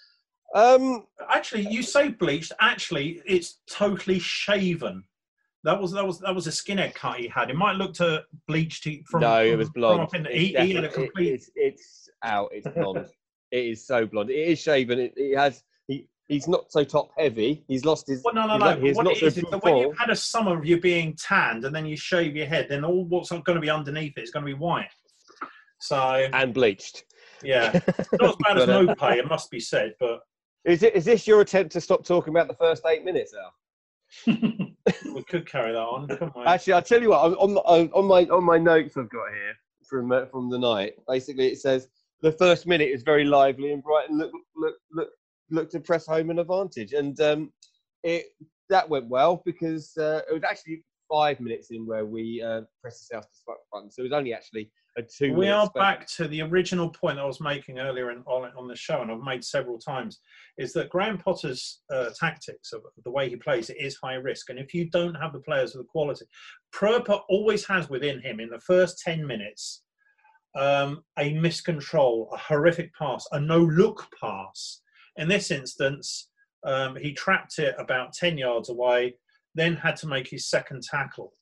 S1: Um,
S2: Actually, you say bleached. Actually, it's totally shaven. That was that was that was a skinhead cut he had. It might look to bleached from.
S1: no,
S2: from,
S1: it was blonde.
S2: From up in the,
S1: It's
S2: he, he had a
S1: definitely-
S2: complete.
S1: it- it's, it's out. It's blonde. It is so blonde. It is shaven. It, it has. He, he's not so top heavy. He's lost his.
S2: Well, no, no,
S1: he's
S2: no.
S1: like- he's
S2: What
S1: not
S2: it
S1: so
S2: is is that when
S1: full.
S2: you've had a summer of you being tanned and then you shave your head, then all what's going to be underneath it is going to be white. So
S1: and bleached.
S2: yeah, not as bad as
S1: But, uh,
S2: no pay, it must be said, but
S1: Is it? Is this your attempt to stop talking about the first eight minutes, Al?
S2: we could carry that on, couldn't we?
S1: Actually, I'll tell you what. On, on, on my on my notes I've got here from uh, from the night. Basically, it says the first minute is very lively and Brighton look look look look to press home an advantage, and um, it that went well because uh, it was actually five minutes in where we uh, pressed the south to spot button. So it was only actually a two.
S2: We are back to the original point I was making earlier in, on, on the show, and I've made several times, is that Graham Potter's uh, tactics of the way he plays it is high risk. And if you don't have the players of the quality, Proper always has within him in the first ten minutes um, a miscontrol, a horrific pass, a no-look pass. In this instance, um, he trapped it about ten yards away, then had to make his second tackle.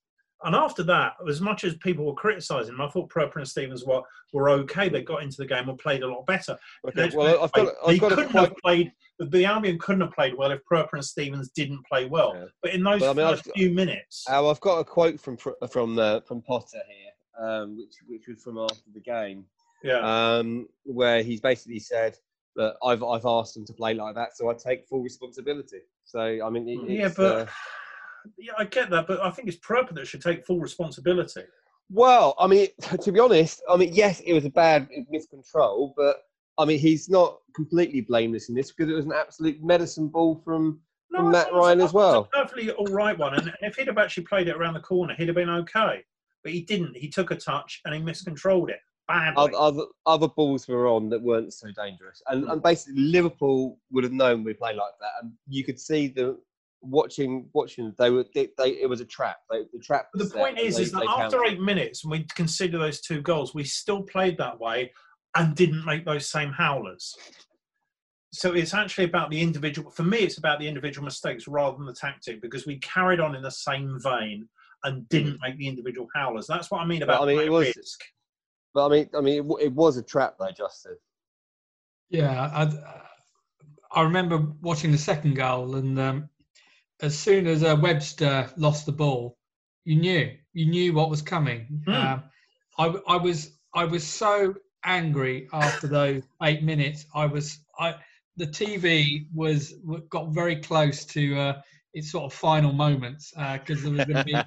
S2: And after that, as much as people were criticising him, I thought Pröpper and Stevens were, were okay. They got into the game and played a lot better.
S1: Okay, well, I've got,
S2: they
S1: I've got
S2: couldn't
S1: a quote.
S2: have played. The Albion couldn't have played well if Pröpper and Stevens didn't play well. Yeah. But in those but, I mean, first I've, few minutes,
S1: Al, I've got a quote from from uh, from Potter here, um, which which was from after the game.
S2: Yeah.
S1: Um, where he's basically said that I've I've asked them to play like that, so I take full responsibility. So I mean, it,
S2: yeah,
S1: it's,
S2: but.
S1: Uh,
S2: Yeah, I get that, but I think it's Pröpper that should take full responsibility.
S1: Well, I mean, to be honest, I mean, yes, it was a bad miscontrol, but I mean, he's not completely blameless in this because it was an absolute medicine ball from,
S2: no,
S1: from Matt Ryan as well.
S2: It's a perfectly all right one, and if he'd have actually played it around the corner, he'd have been okay. But he didn't. He took a touch and he miscontrolled it badly.
S1: Other, other balls were on that weren't so dangerous, and, and basically Liverpool would have known we play like that, and you could see the. Watching, watching, they were. They, they, it was a trap. They, the trap.
S2: The point is, they, is that after counted. eight minutes, and we consider those two goals, we still played that way and didn't make those same howlers. So it's actually about the individual. For me, it's about the individual mistakes rather than the tactic, because we carried on in the same vein and didn't make the individual howlers. That's what I mean about.
S1: But, I mean, it was.
S2: Risk.
S1: But I mean, I mean, it, it was a trap, though, Justin.
S3: Yeah, I, I remember watching the second goal and. Um, As soon as uh, Webster lost the ball, you knew you knew what was coming. Mm. Um, I, I was I was so angry after those eight minutes. I was I the T V was got very close to uh, its sort of final moments because uh, there was going to be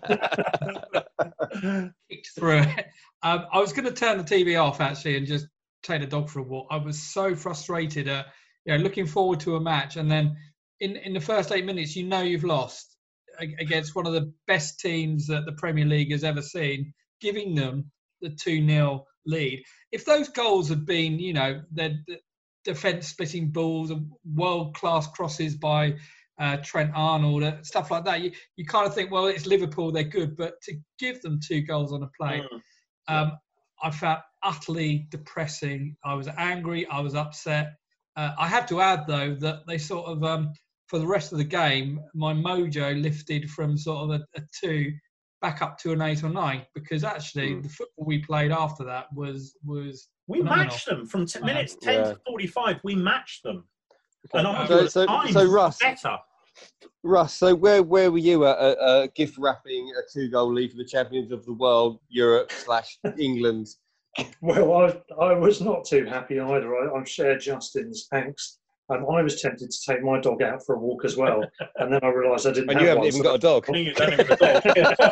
S3: kicked through it. Um, I was going to turn the T V off actually and just take the dog for a walk. I was so frustrated. Uh, you know, looking forward to a match and then. In, in the first eight minutes, you know you've lost against one of the best teams that the Premier League has ever seen, giving them the two nil lead. If those goals had been, you know, the defence-splitting balls and world-class crosses by uh, Trent Arnold, uh, stuff like that, you, you kind of think, well, it's Liverpool, they're good. But to give them two goals on a plate, mm. um, I found utterly depressing. I was angry. I was upset. Uh, I have to add, though, that they sort of... Um, for the rest of the game, my mojo lifted from sort of a, a two back up to an eight or nine because actually mm. the football we played after that was was
S2: we phenomenal. matched them from t- minutes uh, ten yeah. to forty-five. We matched them, okay. and I
S1: so, so, so Russ,
S2: better.
S1: Russ, so where where were you at uh, uh, gift wrapping a two goal lead for the champions of the world, Europe slash England?
S4: Well, I I was not too happy either. I, I shared Justin's angst. Um, I was tempted to take my dog out for a walk as well, and then I realised I didn't
S1: and
S4: have
S1: you haven't
S4: one,
S1: even
S4: so
S1: got a dog.
S2: You don't even have a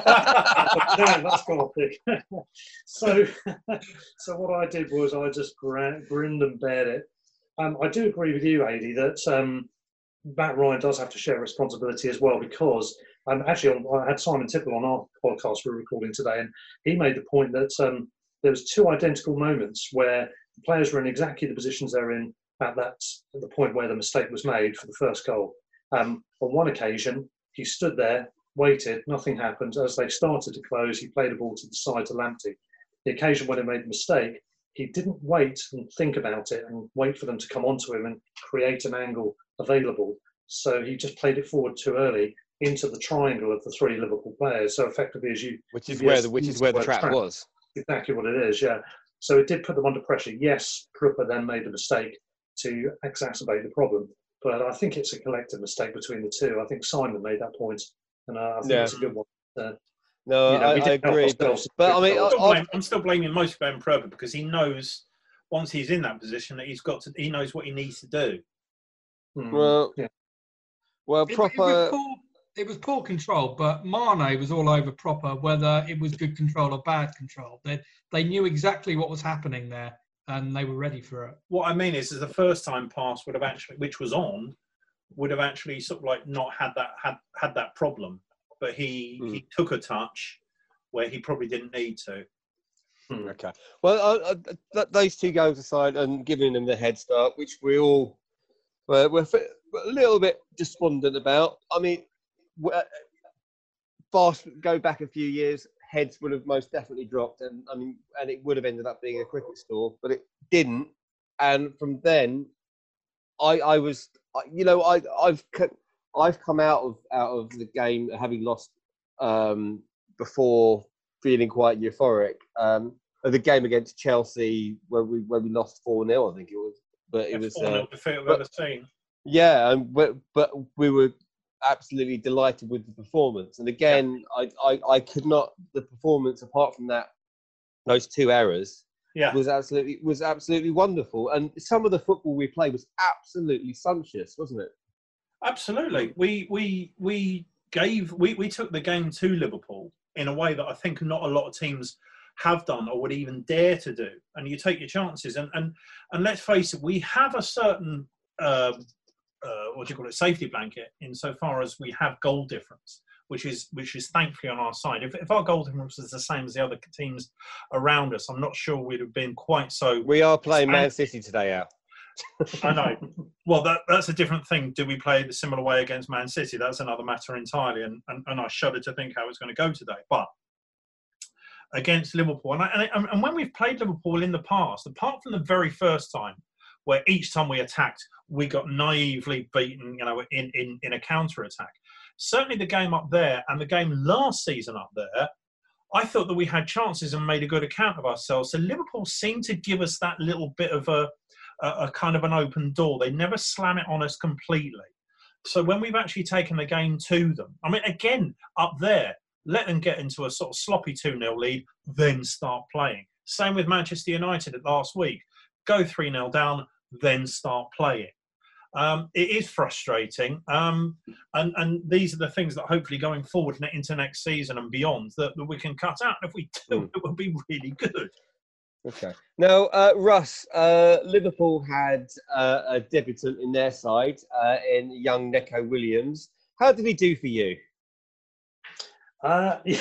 S2: dog.
S4: Damn, that's gothic. so, so what I did was I just gr- grinned and bared it. Um, I do agree with you, Adi, that um, Matt Ryan does have to share responsibility as well because um, actually on, I had Simon Tipple on our podcast we were recording today, and he made the point that um, there was two identical moments where the players were in exactly the positions they're in at that at the point where the mistake was made for the first goal. Um, on one occasion, he stood there, waited, nothing happened. As they started to close, he played a ball to the side to Lamptey. The occasion when he made the mistake, he didn't wait and think about it and wait for them to come onto him and create an angle available. So he just played it forward too early into the triangle of the three Liverpool players. So effectively, as you
S1: which is where the which is where the trap, trap was
S4: exactly what it is. Yeah. So it did put them under pressure. Yes, Pröpper then made the mistake to exacerbate the problem. But I think it's a collective mistake between the two. I think Simon made that point, and uh, I think
S1: yeah.
S4: it's a good one. Uh,
S1: no, you know, I, I agree. But, but I mean,
S2: I'm still, blame, I'm still blaming most Ben Pröpper because he knows once he's in that position that he's got to. He knows what he needs to do.
S1: Hmm. Well, yeah. well,
S3: it,
S1: proper.
S3: It was, poor, it was poor control, but Mane was all over Pröpper whether it was good control or bad control. They they knew exactly what was happening there. And they were ready for it.
S2: What I mean is, is the first time pass would have actually, which was on, would have actually sort of like not had that had had that problem. But he mm. he took a touch where he probably didn't need to.
S1: Mm. Okay. Well, uh, uh, those two goals aside, and giving them the head start, which we all were, were a little bit despondent about. I mean, fast go back a few years. Heads would have most definitely dropped, and I mean, and it would have ended up being a cricket score, but it didn't. And from then, I, I was, you know, I, I've, I've come out of out of the game having lost um, before feeling quite euphoric. Um, the game against Chelsea where we when we lost four nil, I think it was, but it was
S2: four nil
S1: uh,
S2: defeat I've
S1: but,
S2: ever seen.
S1: Yeah, and but, but we were absolutely delighted with the performance. And again, yeah. I, I I could not the performance apart from that those two errors.
S2: Yeah.
S1: was absolutely was absolutely wonderful, and some of the football we played was absolutely sumptuous, wasn't it?
S2: Absolutely. We we we gave we, we took the game to Liverpool in a way that I think not a lot of teams have done or would even dare to do. And you take your chances, and and and let's face it, we have a certain um, uh, what do you call it, safety blanket insofar as we have goal difference, which is which is thankfully on our side. If, if our goal difference is the same as the other teams around us, I'm not sure we'd have been quite so.
S1: We are playing Man City today, Al.
S2: I know. Well, that that's a different thing. Do we play the similar way against Man City? That's another matter entirely, and and, and I shudder to think how it's going to go today. But against Liverpool, and, I, and and when we've played Liverpool in the past, apart from the very first time, where each time we attacked, we got naively beaten, you know, in, in, in a counter-attack. Certainly the game up there and the game last season up there, I thought that we had chances and made a good account of ourselves. So Liverpool seemed to give us that little bit of a, a, a kind of an open door. They never slam it on us completely. So when we've actually taken the game to them, I mean, again, up there, let them get into a sort of sloppy two nil lead, then start playing. Same with Manchester United last week. Go three nil down, then start playing. Um, it is frustrating. Um, and, and these are the things that hopefully going forward into next season and beyond that, that we can cut out. And if we do, mm. it will be really good.
S1: Okay. Now, uh, Russ, uh, Liverpool had uh, a debutant in their side uh, in young Neco Williams. How did he do for you?
S4: Uh, he's,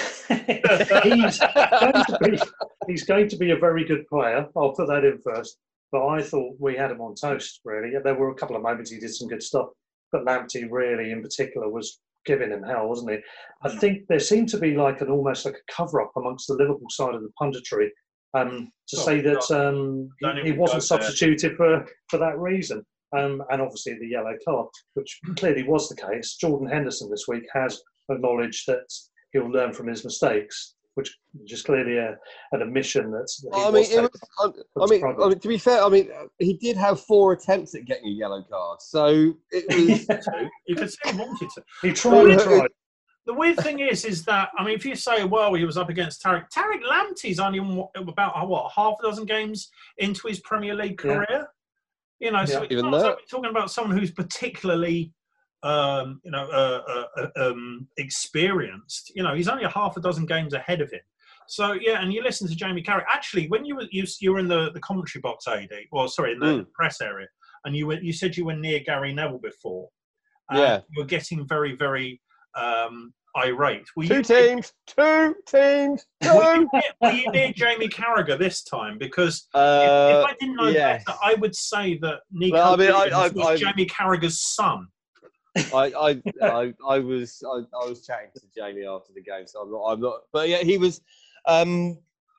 S4: going to be, he's going to be a very good player. I'll put that in first. But I thought we had him on toast, really. There were a couple of moments he did some good stuff. But Lamptey, really, in particular, was giving him hell, wasn't he? I think there seemed to be like an almost like a cover-up amongst the Liverpool side of the punditry um, to oh, say that um, he, he wasn't substituted for, for that reason. Um, and obviously the yellow card, which clearly was the case. Jordan Henderson this week has acknowledged that he'll learn from his mistakes, which is clearly a, an admission that's.
S1: I mean, it was, I, I, mean, I mean, to be fair, I mean, he did have four attempts at getting a yellow card, so it was.
S2: You could say he wanted to.
S4: He tried. He tried.
S2: The weird thing is, is that I mean, if you say, well, he was up against Tariq. Tariq Lamptey's only about what half a dozen games into his Premier League career. Yeah. You know, so yeah. it's not like we're talking about someone who's particularly. Um, you know, uh, uh, um, experienced. You know, he's only a half a dozen games ahead of him. So yeah, and you listen to Jamie Carragher. Actually, when you were you, you were in the, the commentary box, A D, well, sorry, in the mm. press area, and you were you said you were near Gary Neville before. And yeah, you were getting very very um, irate. Were
S1: two
S2: you,
S1: teams, two teams, two.
S2: Were you, near, were you near Jamie Carragher this time? Because uh, if, if I didn't know
S1: yes.
S2: better, I would say that Nico
S1: well, I mean, I, I,
S2: was
S1: I,
S2: Jamie Carragher's son.
S1: I, I, I, I was, I, I was chatting to Jamie after the game, so I'm not, I'm not. But yeah, he was. Um,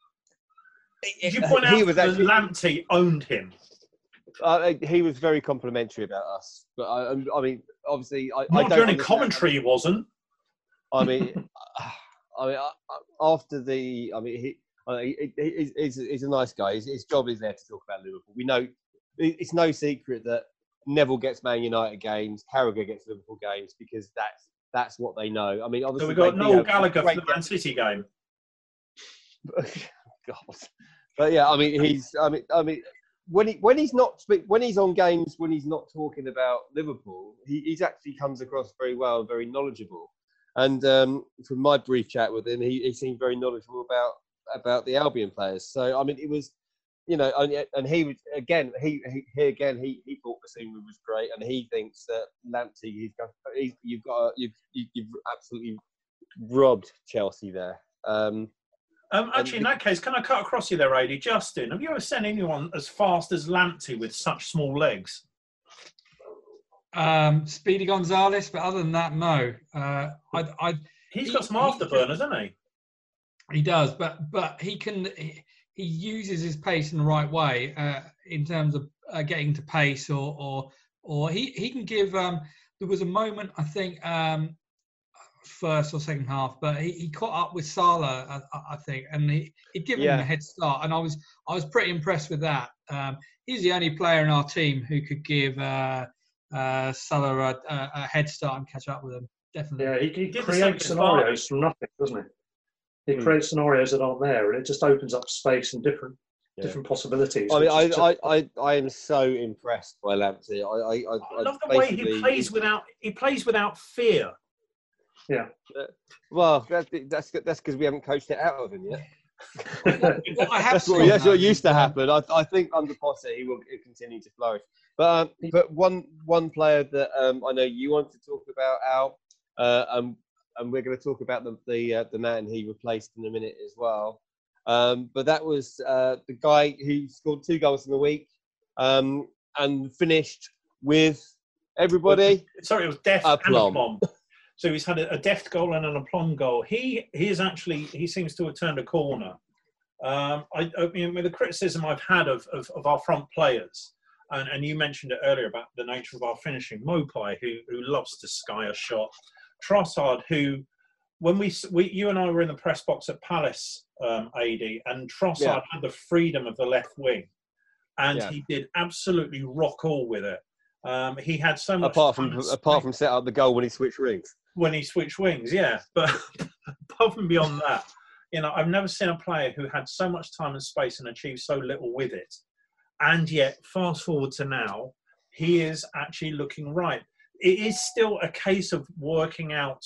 S2: Did you point out that actually, Lamptey owned him?
S1: Uh, he was very complimentary about us, but I, I mean, obviously, I,
S2: not
S1: I don't
S2: during commentary. He wasn't.
S1: I mean, I mean, after the, I mean, he, he, he he's, he's a nice guy. His, his job is there to talk about Liverpool. We know it's no secret that Neville gets Man United games, Carragher gets Liverpool games because that's that's what they know. I mean, obviously,
S2: so we got Noel Gallagher for the Man City game.
S1: God, but yeah, I mean, he's. I mean, I mean, when he when he's not when he's on games when he's not talking about Liverpool, he he's actually comes across very well, very knowledgeable. And um, from my brief chat with him, he, he seemed very knowledgeable about about the Albion players. So I mean, it was. You know, and, and he was again. He, he, he again. He, he thought Basuma was great, and he thinks that Lamptey. He's got. He's, you've got. You've, you've absolutely robbed Chelsea there. Um,
S2: um, actually, in that case, can I cut across you there, A D? Justin, have you ever seen anyone as fast as Lamptey with such small legs?
S3: Um, Speedy Gonzalez, but other than that, no. Uh, I, I.
S2: He's got he, some afterburners, hasn't he?
S3: He does, but but he can. He, He uses his pace in the right way uh, in terms of uh, getting to pace, or or or he, he can give. Um, there was a moment I think um, first or second half, but he, he caught up with Salah, I, I think, and he, he'd given
S1: Yeah.
S3: him a head start, and I was I was pretty impressed with that. Um, he's the only player in our team who could give uh, uh, Salah a, a, a head start and catch up with him. Definitely.
S4: Yeah, he, he
S2: Did the same
S4: creates
S2: with Vardy.
S4: scenarios from nothing, doesn't he? He
S1: Hmm.
S4: creates scenarios that aren't there, and it just opens up space and different
S1: Yeah.
S4: different possibilities.
S1: I mean, I,
S4: which is
S1: I,
S4: just-
S1: I, I am so impressed by Lamptey. I, I, I,
S2: I love the way he
S1: basically-
S2: plays without he plays without fear.
S1: Well, that's that's that's because we haven't coached it out of him yet.
S3: What I have
S1: That's what,
S3: seen,
S1: that's what
S3: though,
S1: used to
S3: is, um,
S1: happen. I, I think under Potter he will continue to flourish. But um, but one one player that um, I know you want to talk about, Al, uh, um, and we're going to talk about the the, uh, the man he replaced in a minute as well. Um, but that was uh, the guy who scored two goals in the week um, and finished with everybody.
S2: Sorry, it was deft and
S1: Aplomb.
S2: aplomb. So he's had a, a deft goal and an aplomb goal. He he is actually he seems to have turned a corner. Um, I, I mean, with the criticism I've had of, of, of our front players, and, and you mentioned it earlier about the nature of our finishing. Mopai, who who loves to sky a shot. Trossard, who when we, we you and I were in the press box at Palace, um, A D, and Trossard
S1: Yeah.
S2: had the freedom of the left wing, and
S1: Yeah.
S2: he did absolutely rock all with it. Um, he had so much
S1: Apart
S2: time
S1: from
S2: and
S1: apart
S2: space
S1: from set up the goal when he switched rings.
S2: when he switched wings, yeah. But apart from beyond that, you know, I've never seen a player who had so much time and space and achieved so little with it. And yet, fast forward to now, he is actually looking right. It is still a case of working out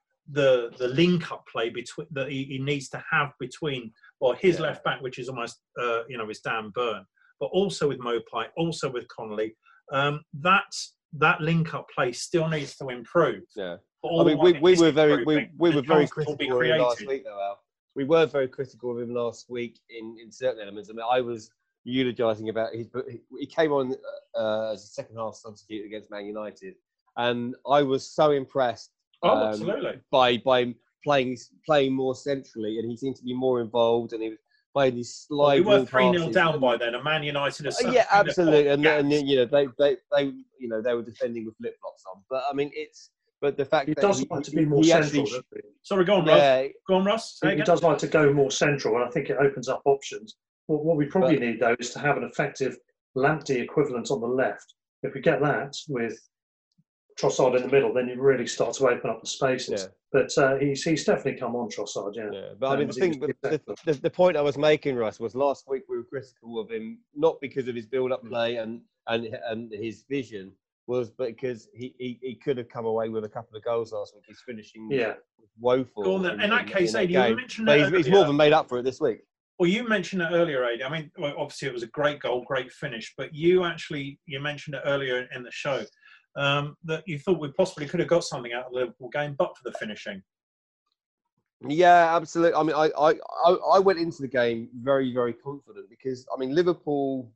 S2: the the link-up play between that he, he needs to have between, well, his
S1: Yeah.
S2: left back, which is almost, uh, you know, is Dan Burn, but also with Mopai, also with Connolly. Um, that that link-up play still needs to improve.
S1: Yeah.
S2: But
S1: I
S2: all
S1: mean,
S2: the
S1: we,
S2: while
S1: we
S2: it
S1: were
S2: is
S1: very we,
S2: improving,
S1: we
S2: the
S1: were very
S2: chances will be
S1: critical of him last
S2: created.
S1: week, though, Al. We were very critical of him last week in, in certain elements. I mean, I was eulogising about his, but he, he came on uh, as a second half substitute against Man United, and I was so impressed
S2: Oh,
S1: um,
S2: absolutely.
S1: by by playing playing more centrally, and he seemed to be more involved, and he was playing these
S2: Well, we
S1: sliding
S2: were three nil
S1: passes.
S2: down by then, and Man United has
S1: Uh, yeah, absolutely, and,
S2: then,
S1: and then, you know they, they they you know they were defending with flip flops on, but I mean it's but the fact
S4: he
S1: that
S4: does
S1: he,
S4: like to
S1: he-
S4: be more
S1: he
S4: central.
S1: actually,
S4: doesn't he?
S2: Sorry, go on, Russ.
S1: yeah,
S2: Go on, Russ. Say
S4: He
S2: again.
S4: does like to go more central, and I think it opens up options. Well, what we probably need, though, is to have an effective Lamptey equivalent on the left. If we get that with Trossard in the middle, then you really start to open up the spaces.
S1: Yeah.
S4: But uh, he's he's definitely come on, Trossard, yeah.
S1: yeah. But I mean
S4: Um,
S1: the thing,
S4: he was
S1: the, the,
S4: excellent.
S1: the, the point I was making, Russ, was last week we were critical of him not because of his build-up play and and and his vision, was because he, he, he could have come away with a couple of goals last week. His finishing
S4: Yeah.
S1: was woeful.
S2: Go on then. In that case,
S1: that
S2: Adi, you
S1: game.
S2: mentioned
S1: But
S2: it
S1: he's, he's
S2: earlier.
S1: more than made up for it this week.
S2: Well, you mentioned it earlier, Adi. I mean, well, obviously it was a great goal, great finish, but you actually, you mentioned it earlier in the show, um, that you thought we possibly could have got something out of the Liverpool game, but for the finishing.
S1: Yeah, absolutely. I mean, I, I, I I went into the game very, very confident because I mean Liverpool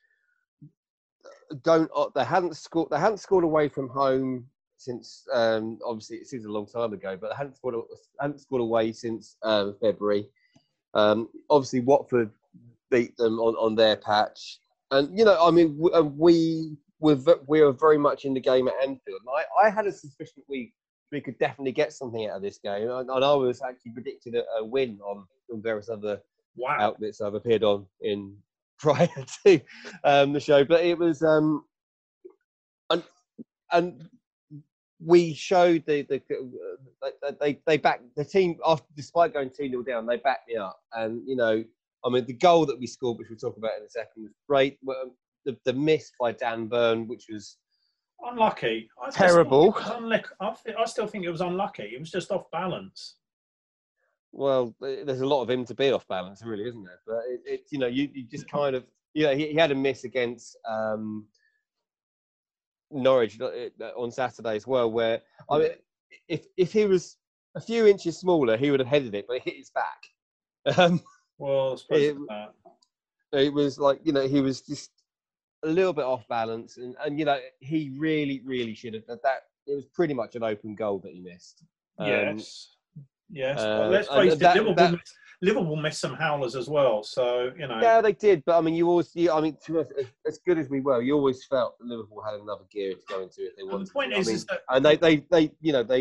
S1: don't they hadn't scored they hadn't scored away from home since um, obviously it seems a long time ago, but they hadn't scored hadn't scored away since um, February. Um, obviously, Watford beat them on, on their patch, and you know, I mean, we, uh, we were ve- we were very much in the game at Anfield. And I, I had a suspicion that we we could definitely get something out of this game, and, and I was actually predicted a, a win on, on various other
S2: Wow.
S1: outlets I've appeared on in prior to um, the show, but it was um, and and we showed the the uh, they they backed the team after despite going two nil down, they backed me up, and you know, I mean the goal that we scored, which we'll talk about in a second, was great. Well, The the miss by Dan Burn, which was
S2: Unlucky. I just
S1: Terrible.
S2: think it was unluck- I, th- I still think it was unlucky. It was just off balance.
S1: well, there's a lot of him to be off balance, really, isn't there? But it, it you know, you, you just kind of, you know, he, he had a miss against um, Norwich on Saturday as well, where I mean, if if he was a few inches smaller, he would have headed it, but it hit his back. Um,
S2: Well, I suppose
S1: It-
S2: that.
S1: it was like, you know, he was just a little bit off balance, and, and you know, he really, really should have that. that it was pretty much an open goal that he missed. Um,
S2: Yes. Yes.
S1: uh,
S2: But let's
S1: and
S2: face it,
S1: that-
S2: Liverpool,
S1: that-
S2: missed, Liverpool missed some howlers as well. So, you know.
S1: Yeah, they did, but I mean, you always, you, I mean, to us, as, as good as we were, you always felt that Liverpool had another gear to go into if they
S2: And
S1: wanted.
S2: the point
S1: to. I
S2: is,
S1: mean,
S2: is that
S1: and they, they, they, you know, they,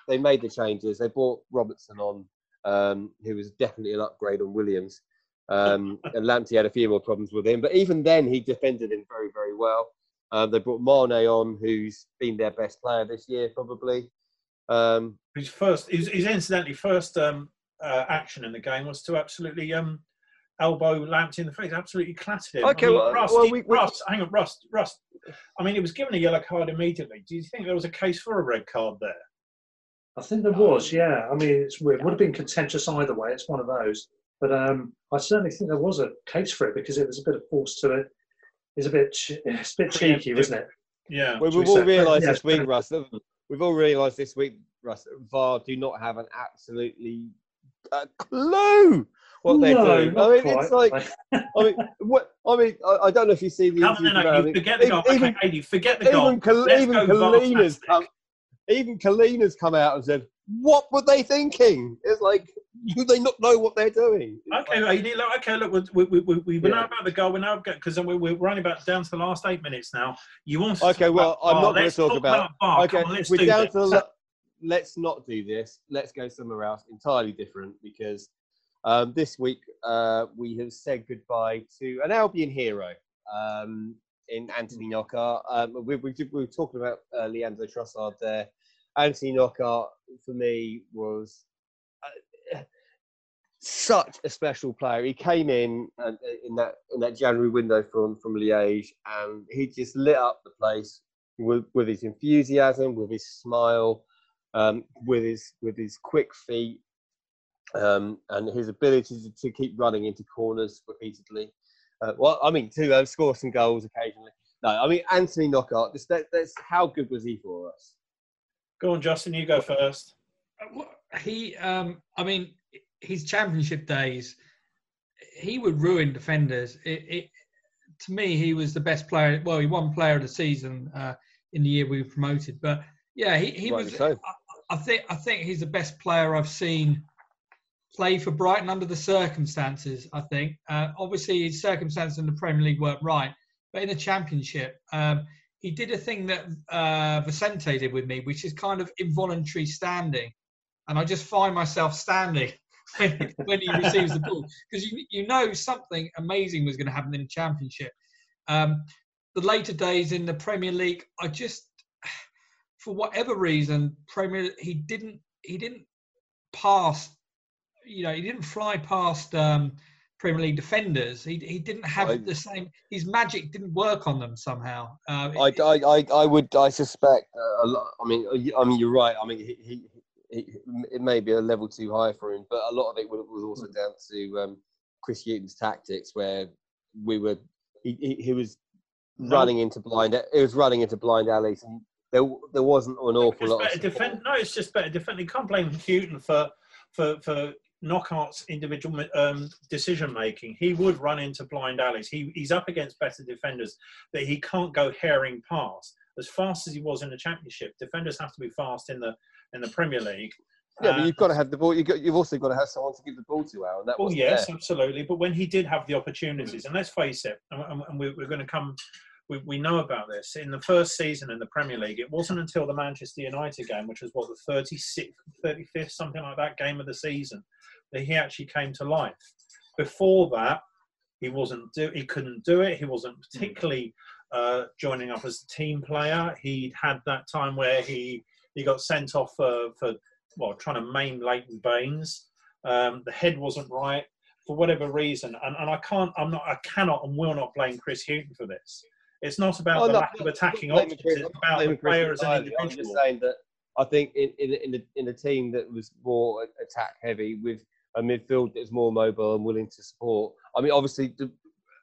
S1: they made the changes. They brought Robertson on, um, who was definitely an upgrade on Williams. Um, and Lamptey had a few more problems with him, but even then he defended him very, very well. Um, they brought Mane on, who's been their best player this year, probably. Um,
S2: his first, his, his incidentally first um, uh, action in the game was to absolutely um, elbow Lamptey in the face, absolutely clattered him.
S1: Okay,
S2: I mean,
S1: well,
S2: Rust,
S1: well, we, we,
S2: Rust, hang on, Rust, Rust. I mean, he was given a yellow card immediately. Do you think there was a case for a red card there?
S4: I think there was, yeah. I mean, it's weird. It would have been contentious either way. It's one of those. But um, I certainly think there was a case for it because it was a bit of force to it. It's a bit, it's a bit cheeky, wasn't it?
S2: Yeah.
S1: Well, we've all realised this week, Russ. We've all realised this week, Russ. V A R do not have an absolutely uh, clue what they're
S4: no,
S1: doing.
S4: Not
S1: I mean,
S4: quite.
S1: it's like, I mean, what? I mean, I, I don't know if you see the.
S2: No, no, no, you forget the goal.
S1: Even,
S2: okay, Eddie, forget the goal.
S1: Even, Kal- even Kalina's come. Even Kalina's come out and said, "What were they thinking?" It's like, do they not know what they're doing? It's
S2: okay,
S1: like,
S2: look, okay, look, we we we, we
S1: yeah.
S2: know about the goal. We know because we're we're running about down to the last eight minutes now. You want? To
S1: okay, well, I'm not going to talk,
S2: talk
S1: about.
S2: about
S1: okay,
S2: on, let's
S1: we're
S2: do
S1: down
S2: this.
S1: to the. Let's not do this. Let's go somewhere else, entirely different, because um, this week uh, we have said goodbye to an Albion hero um, in Anthony Knockaert. Um, we, we, we were talking about uh, Leandro Trossard there. Anthony Knockaert, for me, was uh, such a special player. He came in uh, in that in that January window from from Liège, and he just lit up the place with, with his enthusiasm, with his smile. Um, with his with his quick feet um, and his ability to, to keep running into corners repeatedly. Uh, well, I mean, to uh, score some goals occasionally. No, I mean, Anthony Knockaert, this, that, that's, how good was he for us?
S2: Go on, Justin, you go first.
S3: He, um, I mean, his championship days, he would ruin defenders. It, it, to me, he was the best player. Well, he won player of the season uh, in the year we were promoted. But, yeah, he, he was...
S1: So.
S3: I think I think he's the best player I've seen play for Brighton under the circumstances. I think uh, obviously his circumstances in the Premier League weren't right, but in the Championship, um, he did a thing that uh, Vicente did with me, which is kind of involuntary standing, and I just find myself standing when, when he receives the ball because you you know something amazing was going to happen in the Championship. Um, the later days in the Premier League, I just. For whatever reason, Premier he didn't he didn't pass, you know, he didn't fly past um, Premier League defenders. He he didn't have I, the same. His magic didn't work on them somehow. Uh,
S1: I,
S3: it,
S1: I, I I would I suspect uh, a lot. I mean I mean you're right. I mean he, he, he it may be a level too high for him, but a lot of it was also down to um, Chris Hughton's tactics, where we were he he, he was no. running into blind. It was running into blind alleys and. There, there wasn't an awful lot of
S2: defend, No, it's just better defending. You can't blame Hughton for, for, for Knockaert's individual um, decision-making. He would run into blind alleys. He, he's up against better defenders that he can't go herring past. As fast as he was in the Championship, defenders have to be fast in the in the Premier League.
S1: Yeah,
S2: uh,
S1: but you've got to have the ball. You've, got, you've also got to have someone to give the ball to, Al. And that
S2: well,
S1: wasn't
S2: yes,
S1: there.
S2: absolutely. But when he did have the opportunities, and let's face it, and, and we're, we're going to come... We, we know about this. In the first season in the Premier League, it wasn't until the Manchester United game, which was, what, the thirty-sixth, thirty-fifth, something like that, game of the season, that he actually came to life. Before that, he wasn't do, he couldn't do it. He wasn't particularly uh, joining up as a team player. He'd had that time where he, he got sent off for, for, well, trying to maim Leighton Baines. Um, the head wasn't right for whatever reason. And, and I can't, I'm not, I cannot and will not blame Chris Hughton for this. It's not about oh, the no, lack of attacking options. It's about the player as an individual.
S1: I'm just saying that I think in in in a, in a team that was more attack heavy with a midfield that is more mobile and willing to support. I mean, obviously, the,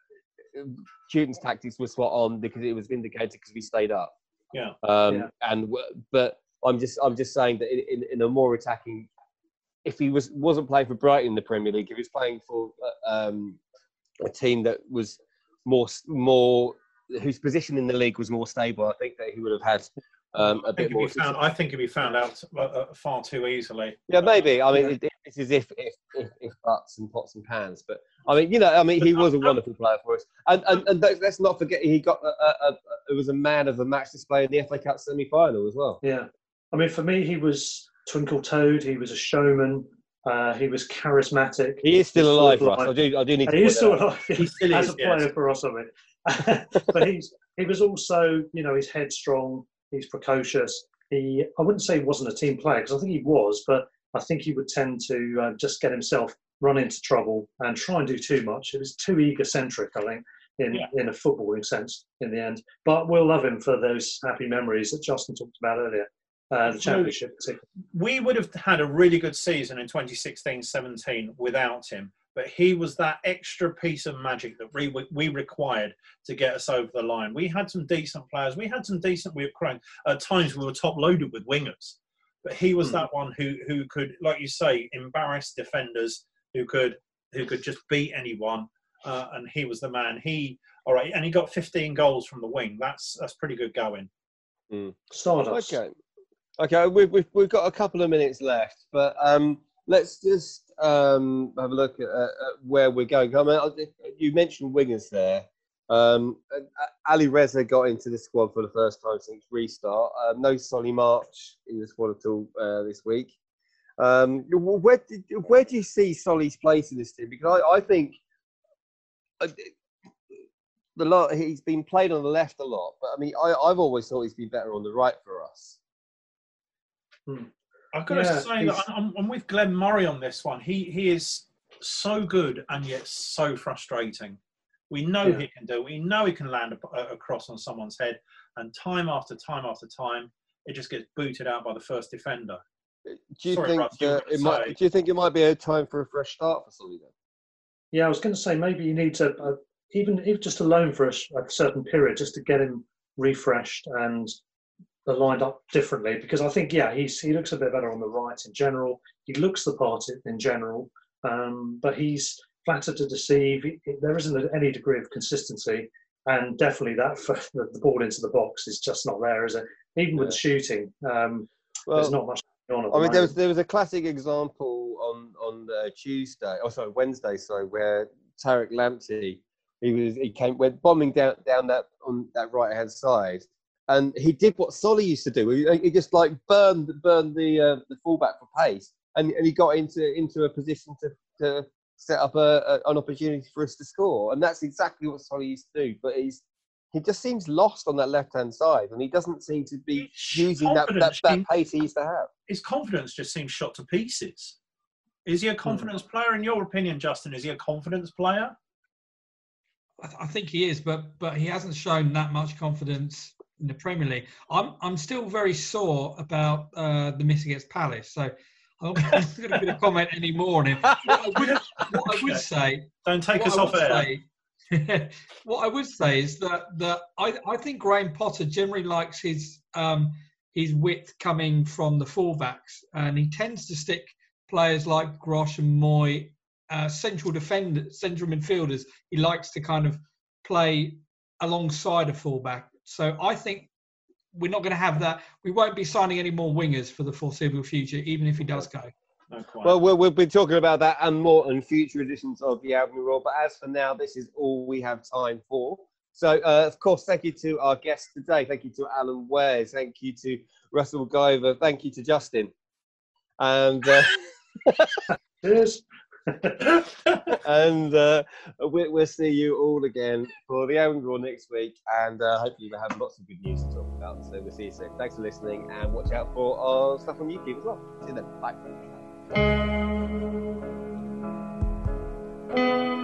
S1: Hughton's tactics were spot on because it was vindicated because we stayed up.
S2: Yeah.
S1: Um,
S4: yeah.
S1: And but I'm just I'm just saying that in, in a more attacking, if he was wasn't playing for Brighton in the Premier League, if he was playing for um, a team that was more more. whose position in the league was more stable, I think that he would have had um, a bit more.
S2: Found, I think he'd be found out uh, far too easily.
S1: Yeah, maybe. I mean, yeah. it, it's as if if, if if butts and pots and pans. But I mean, you know, I mean, he was a wonderful player for us, and and, and let's not forget he got a, a, a, it was a man of the match display in the F A Cup semi-final as well.
S4: Yeah, I mean, for me, he was twinkle toed. He was a showman. Uh, he was charismatic.
S1: He is still
S4: He's
S1: alive,
S4: full of
S1: Russ.
S4: life.
S1: I do, I do need to.
S4: He is still
S1: point that out.
S4: alive.
S2: He still
S4: as
S2: is,
S4: a player
S2: yes.
S4: for us, I mean. But he's he was also, you know, he's headstrong. He's precocious. He, I wouldn't say he wasn't a team player because I think he was, but I think he would tend to uh, just get himself run into trouble and try and do too much. It was too egocentric, I think, in,
S2: Yeah.
S4: in a footballing sense in the end. But we'll love him for those happy memories that Justin talked about earlier, uh, the championship particularly.
S2: We would have had a really good season in twenty sixteen seventeen without him, but he was that extra piece of magic that we, we required to get us over the line. We had some decent players. We had some decent, we were crying. At times we were top loaded with wingers, but he was
S4: Mm.
S2: that one who, who could, like you say, embarrass defenders, who could, who could just beat anyone. Uh, and he was the man. He, all right, and he got fifteen goals from the wing. That's, that's pretty good going.
S1: Mm.
S4: Stardust.
S1: Okay, okay. We've, we've we've got a couple of minutes left, but um, let's just um have a look at, uh, at where we're going. I mean, I- you mentioned wingers there. Um, uh, Ali Reza got into the squad for the first time since restart. Uh, no Solly March in the squad at all uh, this week. Um, where did, where do you see Solly's place in this team? Because I, I think uh, the lot he's been played on the left a lot, but I mean, I, I've always thought he's been better on the right for us.
S4: Hmm.
S2: I've got
S4: Yeah,
S2: to say that
S4: he's-
S2: I'm, I'm with Glenn Murray on this one. He he is so good and yet so frustrating. We know
S4: Yeah.
S2: he can do. We know he can land a, a cross on someone's head, and time after time after time, it just gets booted out by the first defender.
S1: Do you
S2: Sorry,
S1: think
S2: Russ, you were
S1: that
S2: gonna
S1: it might?
S2: say.
S1: Do you think it might be a time for a fresh start for Solly then?
S4: Yeah, I was going to say maybe you need to, uh, even if just alone for a, sh- a certain period, just to get him refreshed and lined up differently. Because I think, yeah, he's he looks a bit better on the right in general. He looks the part in general, um, but he's flattered to deceive. He, he- there isn't any degree of consistency, and definitely that for the, the ball into the box is just not there, is it? Even with the shooting, um, there's
S1: Well,
S4: not much going on. At
S1: I
S4: the
S1: mean, there was
S4: moment.
S1: there was a classic example on on uh, Tuesday, oh sorry, Wednesday, sorry, where Tarek Lamptey, he was he came went bombing down down that on that right hand side, and he did what Solly used to do. He, he just like burned burned the uh, the fullback for pace, and, and he got into into a position to, to set up a, a, an opportunity for us to score, and that's exactly what Solly used to do. But he's he just seems lost on that left hand side, and he doesn't seem to be
S2: His
S1: using that, that,
S2: confidence
S1: that
S2: seems-
S1: pace he used to have.
S2: His confidence just seems shot to pieces. Is he a confidence player, in your opinion, Justin? Is he a confidence player?
S3: I, th- I think he is, but but he hasn't shown that much confidence in the Premier League. I'm I'm still very sore about uh, the miss against Palace, so I'm not going to be a comment anymore on him. What I would, what I would say,
S2: Don't take
S3: what
S2: us
S3: I
S2: off
S3: would
S2: air.
S3: say- what I would say is that that I, I think Graham Potter generally likes his um, his width coming from the fullbacks, and he tends to stick players like Grosh and Moy, uh, central defenders, central midfielders. He likes to kind of play alongside a fullback. So I think we're not going to have that. We won't be signing any more wingers for the foreseeable future, even if he does go.
S2: No, quite.
S1: Well, we'll, we'll be talking about that and more in future editions of the Albany Roar. But as for now, this is all we have time for. So, uh, of course, thank you to our guests today. Thank you to Alan Wares. Thank you to Russell Guyver. Thank you to Justin. And uh,
S4: Cheers.
S1: and uh, we, we'll see you all again for the Albany Roar next week. And uh, hopefully we'll have lots of good news to talk about. So we'll see you soon. Thanks for listening, and watch out for our stuff on YouTube as well. See you then. Bye.